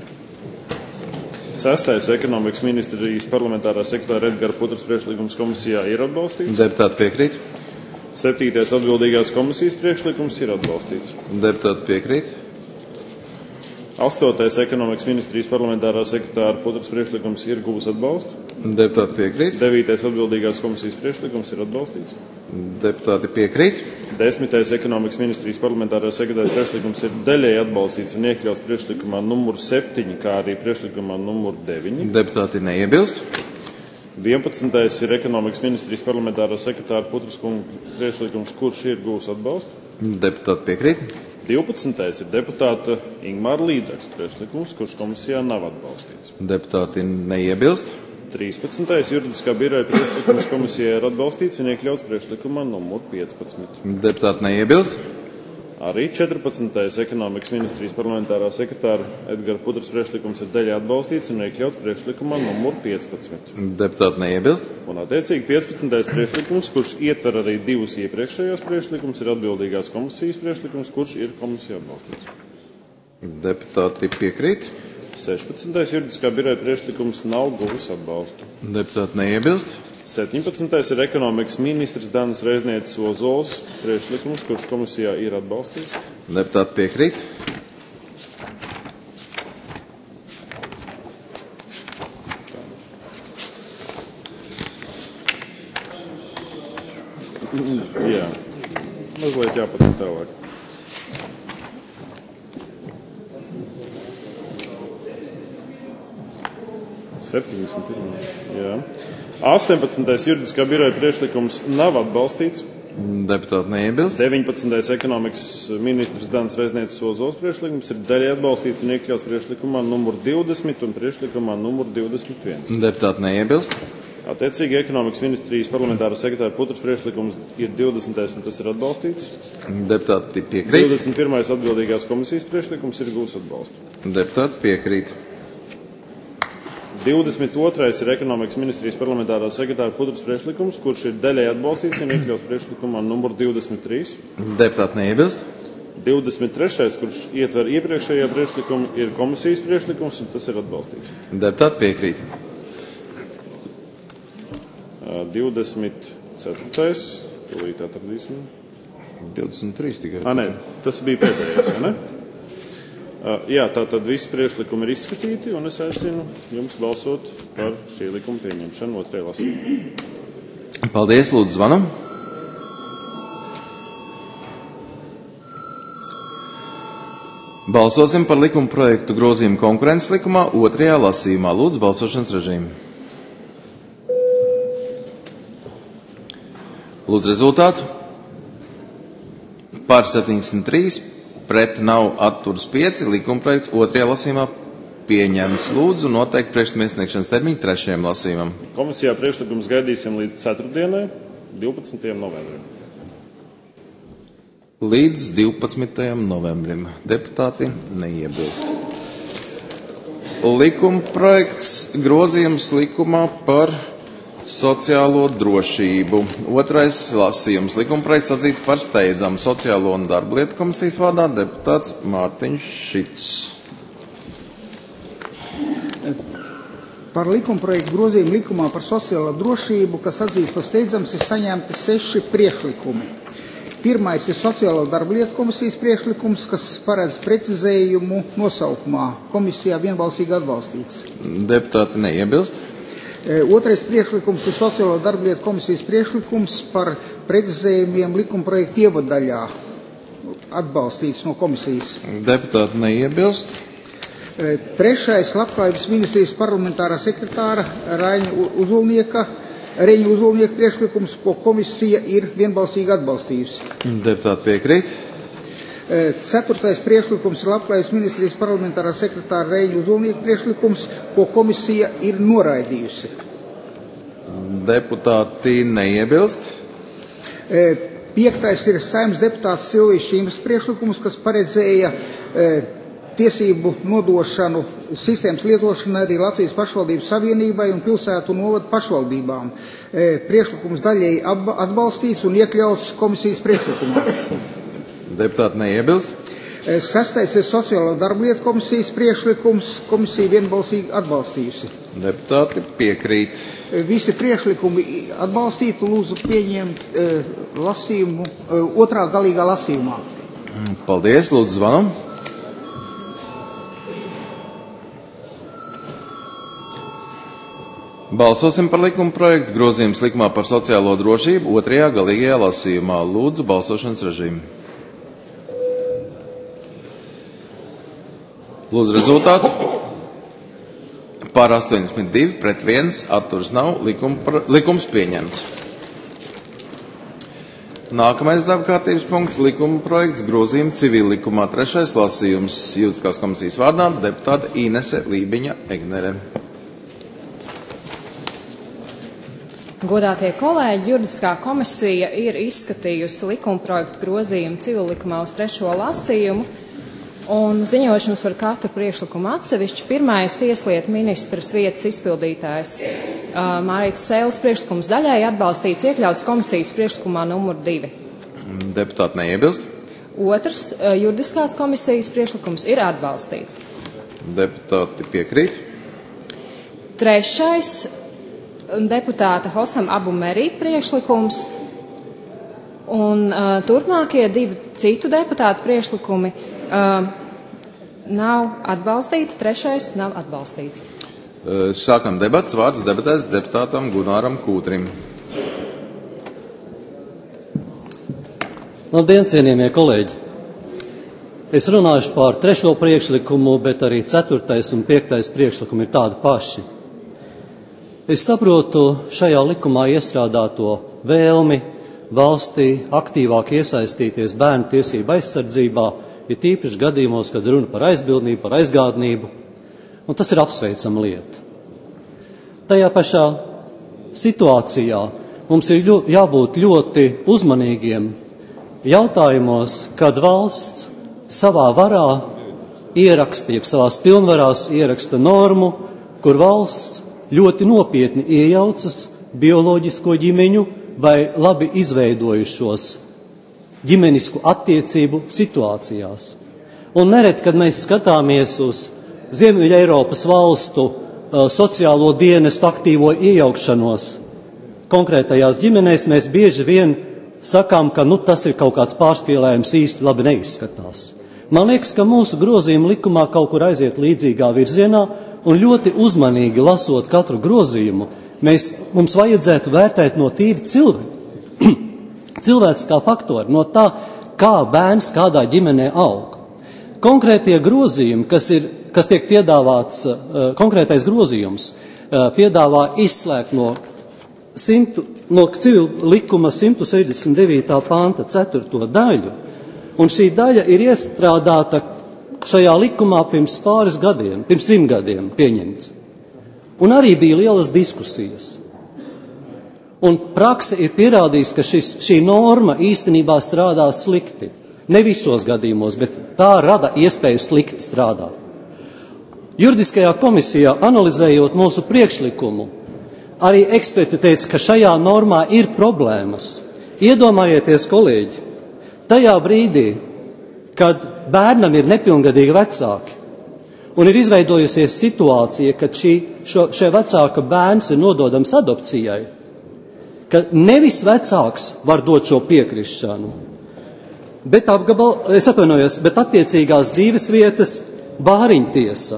Sestais ekonomikas ministrijas parlamentārā sekretāra Edgara Putras priekšlikums komisijā ir atbalstīts. Deputāti piekrīt. Septītais atbildīgās komisijas priekšlikums ir atbalstīts. Deputāti piekrīt. Astotais ekonomikas ministrijas parlamentārā sekretāra Putras priekšlikums ir guvis atbalstu. Deputāti piekrīt. Devītais atbildīgās komisijas priekšlikums ir atbalstīts. Deputāti piekrīt. Desmitais ekonomikas ministrijas parlamentārā sekretāra priekšlikums ir daļēji atbalstīts un iekļauts priekšlikumā numur septiņi, kā arī priekšlikumā numur deviņi. Deputāti neiebilst. vienpadsmitais ir ekonomikas ministrijas parlamentārā sekretāra Putras priekšlikums, kurš ir guvis atbalstu. Deputāti piekrīt. divpadsmitais ir deputāta Ingmāra Līdzeks priekšlikums, kurš komisijā nav atbalstīts. Deputāti neiebilst. trīspadsmitais juridiskā biroja priekšlikums komisijā ir atbalstīts un iekļauts priekšlikumā numur piecpadsmit. Deputāti neiebilst. Arī četrpadsmitais ekonomikas ministrijas parlamentārā sekretāra Edgara Putras priekšlikums ir daļai atbalstīts un iekļauts priekšlikumā numur piecpadsmit. Deputāti neiebilst. Un attiecīgi piecpadsmitais priekšlikums, kurš ietver arī divus iepriekšējos priekšlikumus, ir atbildīgās komisijas priekšlikums, kurš ir komisijā atbalstīts. Deputāti piekrīt. sešpadsmitais juridiskā biroja priekšlikums nav guvis atbalstu. Deputāti neiebilst. septiņpadsmitais ir ekonomikas ministrs Danas Reiznieces Ozols priekšlikums, kurš komisijā ir atbalstīts. Deputāti piekrīt. Jā, mazliet jāpatur tālāk. septiņdesmit pirmā. Jā. astoņpadsmitais juridiskā biroja priekšlikums nav atbalstīts. Deputāti neiebilst. deviņpadsmitais ekonomikas ministrs Danas Reiznieces Ozols priekšlikums ir daļai atbalstīts un iekļauts priekšlikumā numur divdesmit un priekšlikumā numur divdesmit viens. Deputāti neiebilst. Attiecīgi ekonomikas ministrijas parlamentāra sekretāra Putras priekšlikums ir divdesmitais un tas ir atbalstīts. Deputāti piekrīt. divdesmit pirmais atbildīgās komisijas priekšlikums ir gūs atbalstu. Deputāti piekrīt. divdesmit otrais ir ekonomikas ministrijas parlamentārā sekretāra Putras priekšlikums, kurš ir daļai atbalstīts un iekļauts priekšlikumā numur divdesmit trīs. Deputāti neiebilst. divdesmit trešais, kurš ietver iepriekšējā priekšlikumu, ir komisijas priekšlikums un tas ir atbalstīts. Deputāti piekrīt. divdesmit ceturtais. Tūlīt atradīsim. divdesmit trīs tikai. A, nē, tas bija pēdējais, vai ne? Jā, tātad visi priekšlikumi ir izskatīti, un es aicinu jums balsot par šī likuma pieņemšanu otrajā lasījumā. Paldies, lūdzu, zvanam. Balsosim par likuma projektu grozījumu konkurences likumā otrajā lasījumā. Lūdzu, balsošanas režīmu. Lūdzu, rezultātu. Pār septiņdesmit trīs. Pret nav atturas pieci, likumprojekts otrajā lasījumā pieņemts. Lūdzu, noteikti priekšlikuma iesniegšanas termiņu trešajam lasījumam. Komisijā priekšlikums gaidīsim līdz ceturtdienai, divpadsmitajam novembrim. Līdz divpadsmitajam novembrim. Deputāti neiebilst. Likumprojekts grozījums likumā par sociālo drošību. Otrais lasījums. Likumprojekts atzīts par steidzamu. Sociālo un darblietu komisijas vārdā deputāts Mārtiņš Šits. Par likumprojektu grozījumu likumā par sociālo drošību, kas atzīts par steidzams, ir saņemti seši priekšlikumi. Pirmais ir sociālo darblietu komisijas priekšlikums, kas paredz precizējumu nosaukumā. Komisijā vienbalsīgi atbalstīts. Deputāti neiebilst? Otrais priekšlikums ir sociālo darblietu komisijas priekšlikums par precizējumiem likumprojektu ievadaļā. Atbalstīts no komisijas. Deputāti neiebilst? Trešais labklājības ministrijas parlamentārā sekretāra Raņa Uzulnieka, Reņa Uzulnieka priekšlikums, ko komisija ir vienbalsīgi atbalstījusi. Deputāti piekrīt? Ceturtais priekšlikums ir labklājības ministrijas parlamentārā sekretāra Reņa Uzulnieka priekšlikums, ko komisija ir noraidījusi. Deputāti neiebilst? Piektais ir Saeimas deputāts Silvijas Čīmas priekšlikums, kas paredzēja tiesību nodošanu sistēmas lietošanu arī Latvijas pašvaldības savienībai un pilsētu un novadu pašvaldībām. Priekšlikums daļēji atbalstīts un iekļauts komisijas priekšlikumā. Deputāti neiebilst? Sestais ir sociālo darblietu komisijas priekšlikums, komisija vienbalsīgi atbalstījusi. Deputāti piekrīt. Visi priekšlikumi atbalstītu, lūdzu pieņemt lasījumu, otrā galīgā lasījumā. Paldies, lūdzu zvanam. Balsosim par likuma projektu grozījums likumā par sociālo drošību otrajā galīgajā lasījumā. Lūdzu, balsošanas režīmu. Lūdzu, rezultātu. Pār astoņdesmit divi pret viens atturas nav. Likuma, likums pieņemts. Nākamais darba kārtības punkts - likuma projekts grozījuma civil likumā. Trešais lasījums Juridiskās komisijas vārdā deputāta Inese Lībiņa Egnere. Godātie kolēģi, Juridiskā komisija ir izskatījusi likumprojektu grozījumu civillikumā uz trešo lasījumu un ziņošanas par katru priekšlikumu atsevišķi. Pirmais tieslietu ministras vietas izpildītājs uh, Mārītas Sēles priekšlikums daļai atbalstīts iekļauts komisijas priekšlikumā numur divi. Deputāti neiebilst? Otrs uh, Juridiskās komisijas priekšlikums ir atbalstīts. Deputāti piekrīt? Trešais deputāta Hosam Abu Merī priekšlikums un uh, turpmākie divi citu deputātu priekšlikumi uh, nav atbalstīti, trešais nav atbalstīts. Uh, sākam debats, vārds debatēs deputātam Gunāram Kūtrim. Labdien, cienījamie kolēģi! Es runāšu par trešo priekšlikumu, bet arī ceturtais un piektais priekšlikumi ir tādi paši. Es saprotu šajā likumā iestrādāto vēlmi valstī aktīvāk iesaistīties bērnu tiesību aizsardzībā, ir tīpaši gadījumos, kad runa par aizbildnību, par aizgādnību, un tas ir apsveicama lieta. Tajā pašā situācijā mums ir ļo, jābūt ļoti uzmanīgiem jautājumos, kad valsts savā varā ieraksta, jeb savās pilnvarās ieraksta normu, kur valsts ļoti nopietni iejaucas bioloģisko ģimeņu vai labi izveidojušos ģimenisku attiecību situācijās. Un nereti, kad mēs skatāmies uz Ziemeļa Eiropas valstu uh, sociālo dienestu aktīvo iejaukšanos konkrētajās ģimenēs, mēs bieži vien sakām, ka nu, tas ir kaut kāds pārspīlējums, īsti labi neizskatās. Man liekas, ka mūsu grozījuma likumā kaut kur aiziet līdzīgā virzienā, un ļoti uzmanīgi lasot katru grozījumu, mēs, mums vajadzētu vērtēt no tīri cilvēku, cilvēciskā faktora, no tā, kā bērns kādā ģimenē aug. Konkrētie grozījumi, kas, ir, kas tiek piedāvāts, konkrētais grozījums piedāvā izslēgt no, simtu, no civil likuma simt sešdesmit devītā panta ceturto daļu, un šī daļa ir iestrādāta šajā likumā pirms pāris gadiem, pirms trim gadiem pieņemts. Un arī bija lielas diskusijas. Un prakse ir pierādījusi, ka šis, šī norma īstenībā strādā slikti. Ne visos gadījumos, bet tā rada iespēju slikti strādāt. Juridiskajā komisijā, analizējot mūsu priekšlikumu, Arī eksperti teica, ka šajā normā ir problēmas. Iedomājieties, kolēģi, tajā brīdī, kad bērnam ir nepilngadīgi vecāki, un ir izveidojusies situācija, kad šī, šo, šie vecāka bērns ir nododams adopcijai, ka nevis vecāks var dot šo piekrišanu, bet, apgabal, es atvainojos, bet attiecīgās dzīves vietas bāriņtiesa.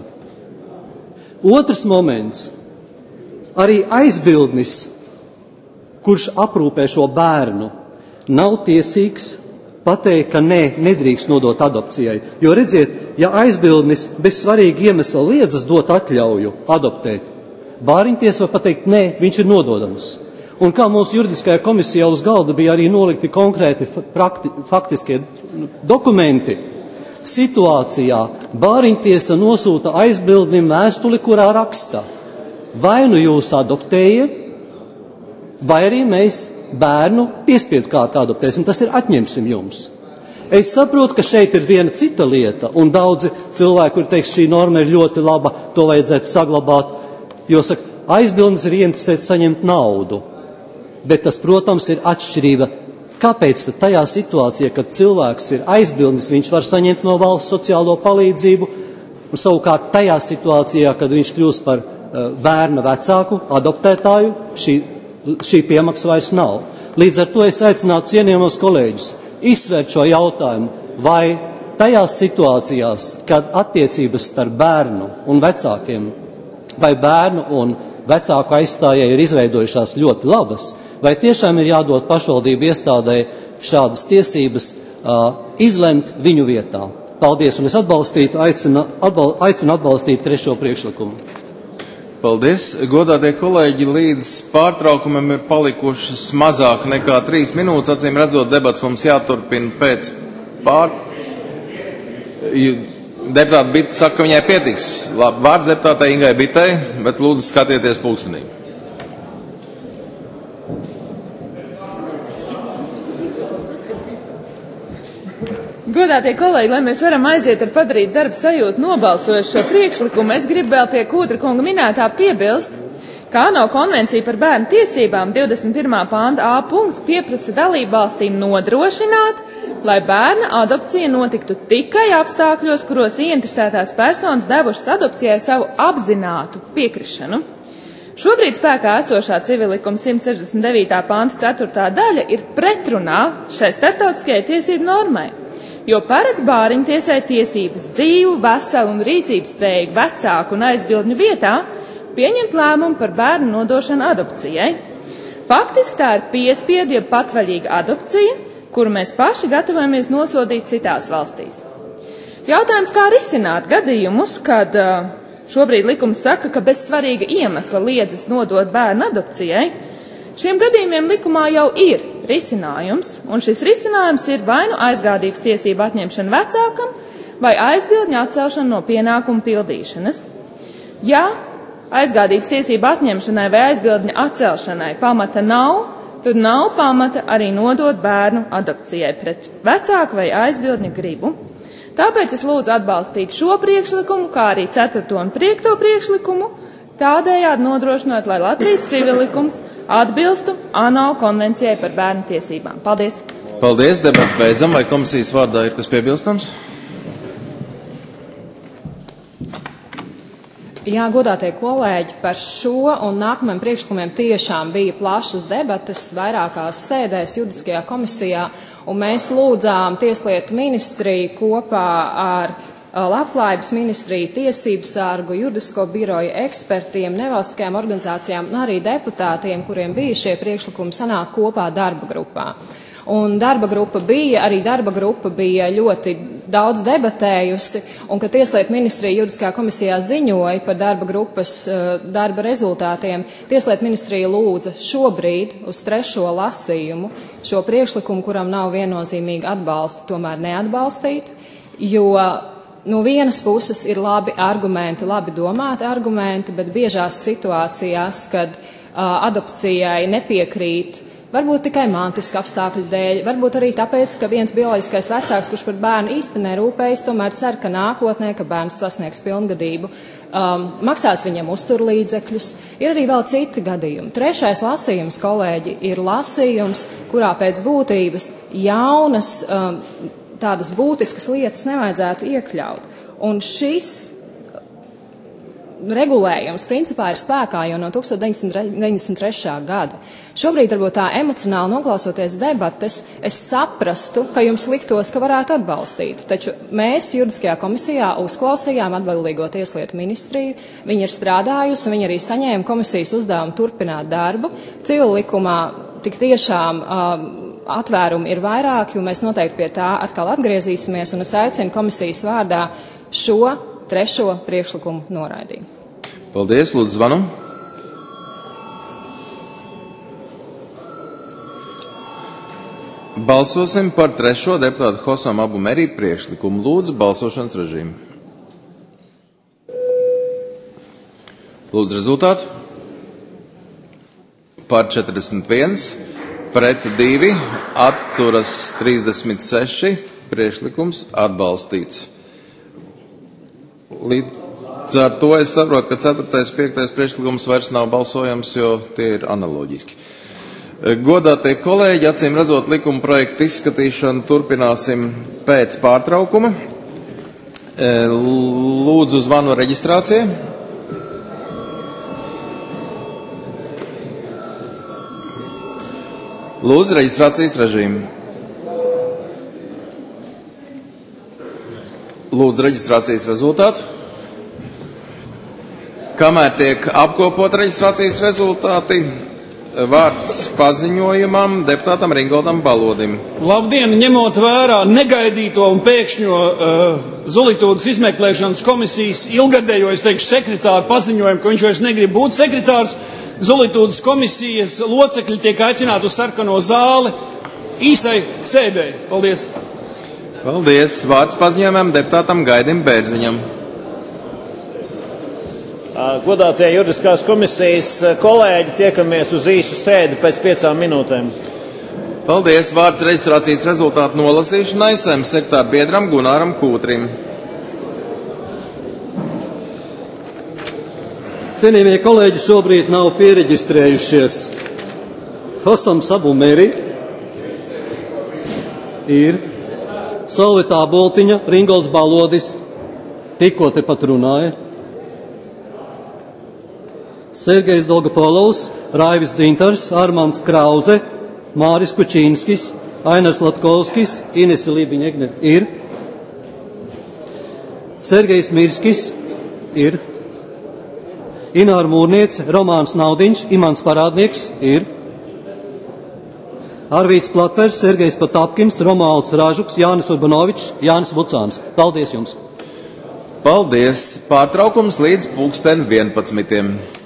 Otrs moments. Arī aizbildnis, kurš aprūpē šo bērnu, nav tiesīgs pateikt, ka nē, nedrīkst nodot adopcijai. Jo redziet, ja aizbildnis bez svarīga iemesla liedzas dot atļauju adoptēt, bāriņtiesa var pateikt, nē, viņš ir nododams. Un kā mūsu juridiskajā komisijā uz galda bija arī nolikti konkrēti prakti, faktiskie dokumenti, situācijā bāriņtiesa nosūta aizbildnim vēstuli, kurā rakstā: vai nu jūs adoptējiet, vai arī mēs bērnu piespiedu kārtā adoptēsim, tas ir atņemsim jums. Es saprotu, ka šeit ir viena cita lieta, un daudzi cilvēki, kuri teiks, šī norma ir ļoti laba, to vajadzētu saglabāt, jo, saka, aizbildnis ir ieinteresēts saņemt naudu. Bet tas, protams, ir atšķirība. Kāpēc tad tajā situācijā, kad cilvēks ir aizbildnis, viņš var saņemt no valsts sociālo palīdzību, un savukārt tajā situācijā, kad viņš kļūst par uh, bērna vecāku, adoptētāju, šī, šī piemaksa vairs nav. Līdz ar to es aicinātu cienījamos kolēģus izsvērt šo jautājumu, vai tajās situācijās, kad attiecības starp bērnu un vecākiem, vai bērnu un vecāku aizstājai ir izveidojušās ļoti labas, vai tiešām ir jādod pašvaldību iestādē šādas tiesības uh, izlemt viņu vietā. Paldies, un es atbalstītu, aicinu, atbal, aicinu atbalstīt trešo priekšlikumu. Paldies, godātie kolēģi, līdz pārtraukumam ir palikušas mazāk nekā trīs minūtes, acīm redzot, debats mums jāturpina pēc pār... Deputāta Bita saka, ka viņai pietiks. Labi, vārds deputātei Ingai Bitai, bet lūdzu skatieties pulkstenī. Godātie kolēģi, lai mēs varam aiziet ar padarīt darbu sajūtu nobalsojot šo priekšlikumu, es gribu vēl pie Kūdra kunga minētā piebilst, ka ANO konvencija par bērnu tiesībām divdesmit pirmā panta A punkts pieprasa dalībvalstīm nodrošināt, lai bērna adopcija notiktu tikai apstākļos, kuros ieinteresētās personas devušas adopcijai savu apzinātu piekrišanu. Šobrīd spēkā esošā civilikuma simt sešdesmit devītā panta ceturtā daļa ir pretrunā šai starptautiskajai tiesību normai, jo paredz bāriņtiesai tiesības dzīvu, veselu un rīcības spējīgu vecāku un aizbildņu vietā pieņemt lēmumu par bērnu nodošanu adopcijai. Faktiski tā ir piespiedu, jeb patvaļīga adopcija, kuru mēs paši gatavojamies nosodīt citās valstīs. Jautājums, kā risināt gadījumus, kad šobrīd likums saka, ka bez svarīga iemesla liedzas nodot bērnu adopcijai, šiem gadījumiem likumā jau ir risinājums, un šis risinājums ir vai nu aizgādības tiesību atņemšana vecākam, vai aizbildņa atcelšana no pienākumu pildīšanas. Ja aizgādības tiesību atņemšanai vai aizbildņa atcelšanai pamata nav, tad nav pamata arī nodot bērnu adopcijai pret vecāku vai aizbildņa gribu. Tāpēc es lūdzu atbalstīt šo priekšlikumu, kā arī ceturto un piekto priekšlikumu, tādējādi nodrošinot, lai Latvijas civilikums atbilstu ANO konvencijai par bērnu tiesībām. Paldies! Paldies, debats beidzam. Vai komisijas vārdā ir kas piebilstams? Jā, godātie kolēģi, par šo un nākamajiem priekšlikumiem tiešām bija plašas debates vairākās sēdēs juridiskajā komisijā, un mēs lūdzām Tieslietu ministriju kopā ar Labklājības ministriju, Tiesību sargu, juridisko biroju ekspertiem, nevalstiskajām organizācijām un arī deputātiem, kuriem bija šie priekšlikumi, sanāk kopā darba grupā. Un darba grupa bija, arī darba grupa bija ļoti daudz debatējusi, un kad Tieslietu ministrija juridiskā komisijā ziņoja par darba grupas uh, darba rezultātiem, Tieslietu ministrija lūdza šobrīd uz trešo lasījumu šo priekšlikumu, kuram nav viennozīmīgi atbalsta, tomēr neatbalstīt, jo no vienas puses ir labi argumenti, labi domāti argumenti, bet biežās situācijās, kad uh, adopcijai nepiekrīt Varbūt tikai mantiska apstākļu dēļ, varbūt arī tāpēc, ka viens bioloģiskais vecāks, kurš par bērnu īsti nerūpējas, tomēr cer, ka nākotnē, ka bērns sasniegs pilngadību, um, maksās viņam uzturlīdzekļus. Ir arī vēl citi gadījumi. Trešais lasījums, kolēģi, ir lasījums, kurā pēc būtības jaunas um, tādas būtiskas lietas nevajadzētu iekļaut. Un šis regulējums principā ir spēkā jau no tukstot deviņsimt deviņdesmit trešā gada. Šobrīd, varbūt tā emocionāli noklausoties debates, es saprastu, ka jums liktos, ka varētu atbalstīt. Taču mēs juridiskajā komisijā uzklausījām atbildīgo tieslietu ministriju. Viņi ir strādājusi, viņi arī saņēma komisijas uzdevumu turpināt darbu. Civil likumā tik tiešām um, atvērumi ir vairāki, un mēs noteikti pie tā atkal atgriezīsimies, un es aicinu komisijas vārdā šo trešo priekšlikumu noraidīt. Paldies, lūdzu zvanu. Balsosim par trešo deputātu Hosam Abu Merī priekšlikumu. Lūdzu, balsošanas režīmu. Lūdzu, rezultātu. Par četrdesmit viens, pret divi, atturas trīsdesmit seši, priekšlikums atbalstīts. Līdz ar to es saprotu, ka ceturtais, piektais priekšlikums vairs nav balsojams, jo tie ir analoģiski. Godātie kolēģi, acīm redzot likuma projektu izskatīšanu turpināsim pēc pārtraukuma. Lūdzu zvanu reģistrācijai. Lūdzu reģistrācijas režīmu. Lūdzu reģistrācijas rezultātu. Kamēr tiek apkopot reģistrācijas rezultāti, vārds paziņojumam deputātam Ringoldam Balodim. Labdien, ņemot vērā negaidīto un pēkšņo uh, Zulitūdas izmeklēšanas komisijas ilgadējo, es teikšu, sekretāru paziņojumu, ka viņš vairs negrib būt sekretārs, Zulitūdas komisijas locekļi tiek aicināti uz sarkano zāli īsai sēdēji. Paldies! Paldies! Vārds paziņojumam deputātam Gaidim Bērziņam. Godātie juridiskās komisijas kolēģi, tiekamies uz īsu sēdi pēc piecām minūtēm. Paldies! Vārds reģistrācijas rezultātu nolasīšanai Saeimas sekretāra biedram Gunāram Kūtrim. Cienījamie kolēģi, šobrīd nav piereģistrējušies. Hosams Abu Merī ir, Solvitā Boltiņa, Ringolds Balodis, tikko tepat runāja, Sergejs Dolgopolovs, Raivis Dzintars, Armands Krauze, Māris Kučīnskis, Ainars Latkovskis, Inese Lībiņa ir, Sergejs Mirskis ir, Ināra Mūrniece, Romāns Naudiņš, Imants Parādnieks ir, Arvīts Platpers, Sergejs Patapkins, Romualds Ražuks, Jānis Urbanovičs, Jānis Vucāns. Paldies jums! Paldies! Pārtraukums līdz pulksten vienpadsmitiem.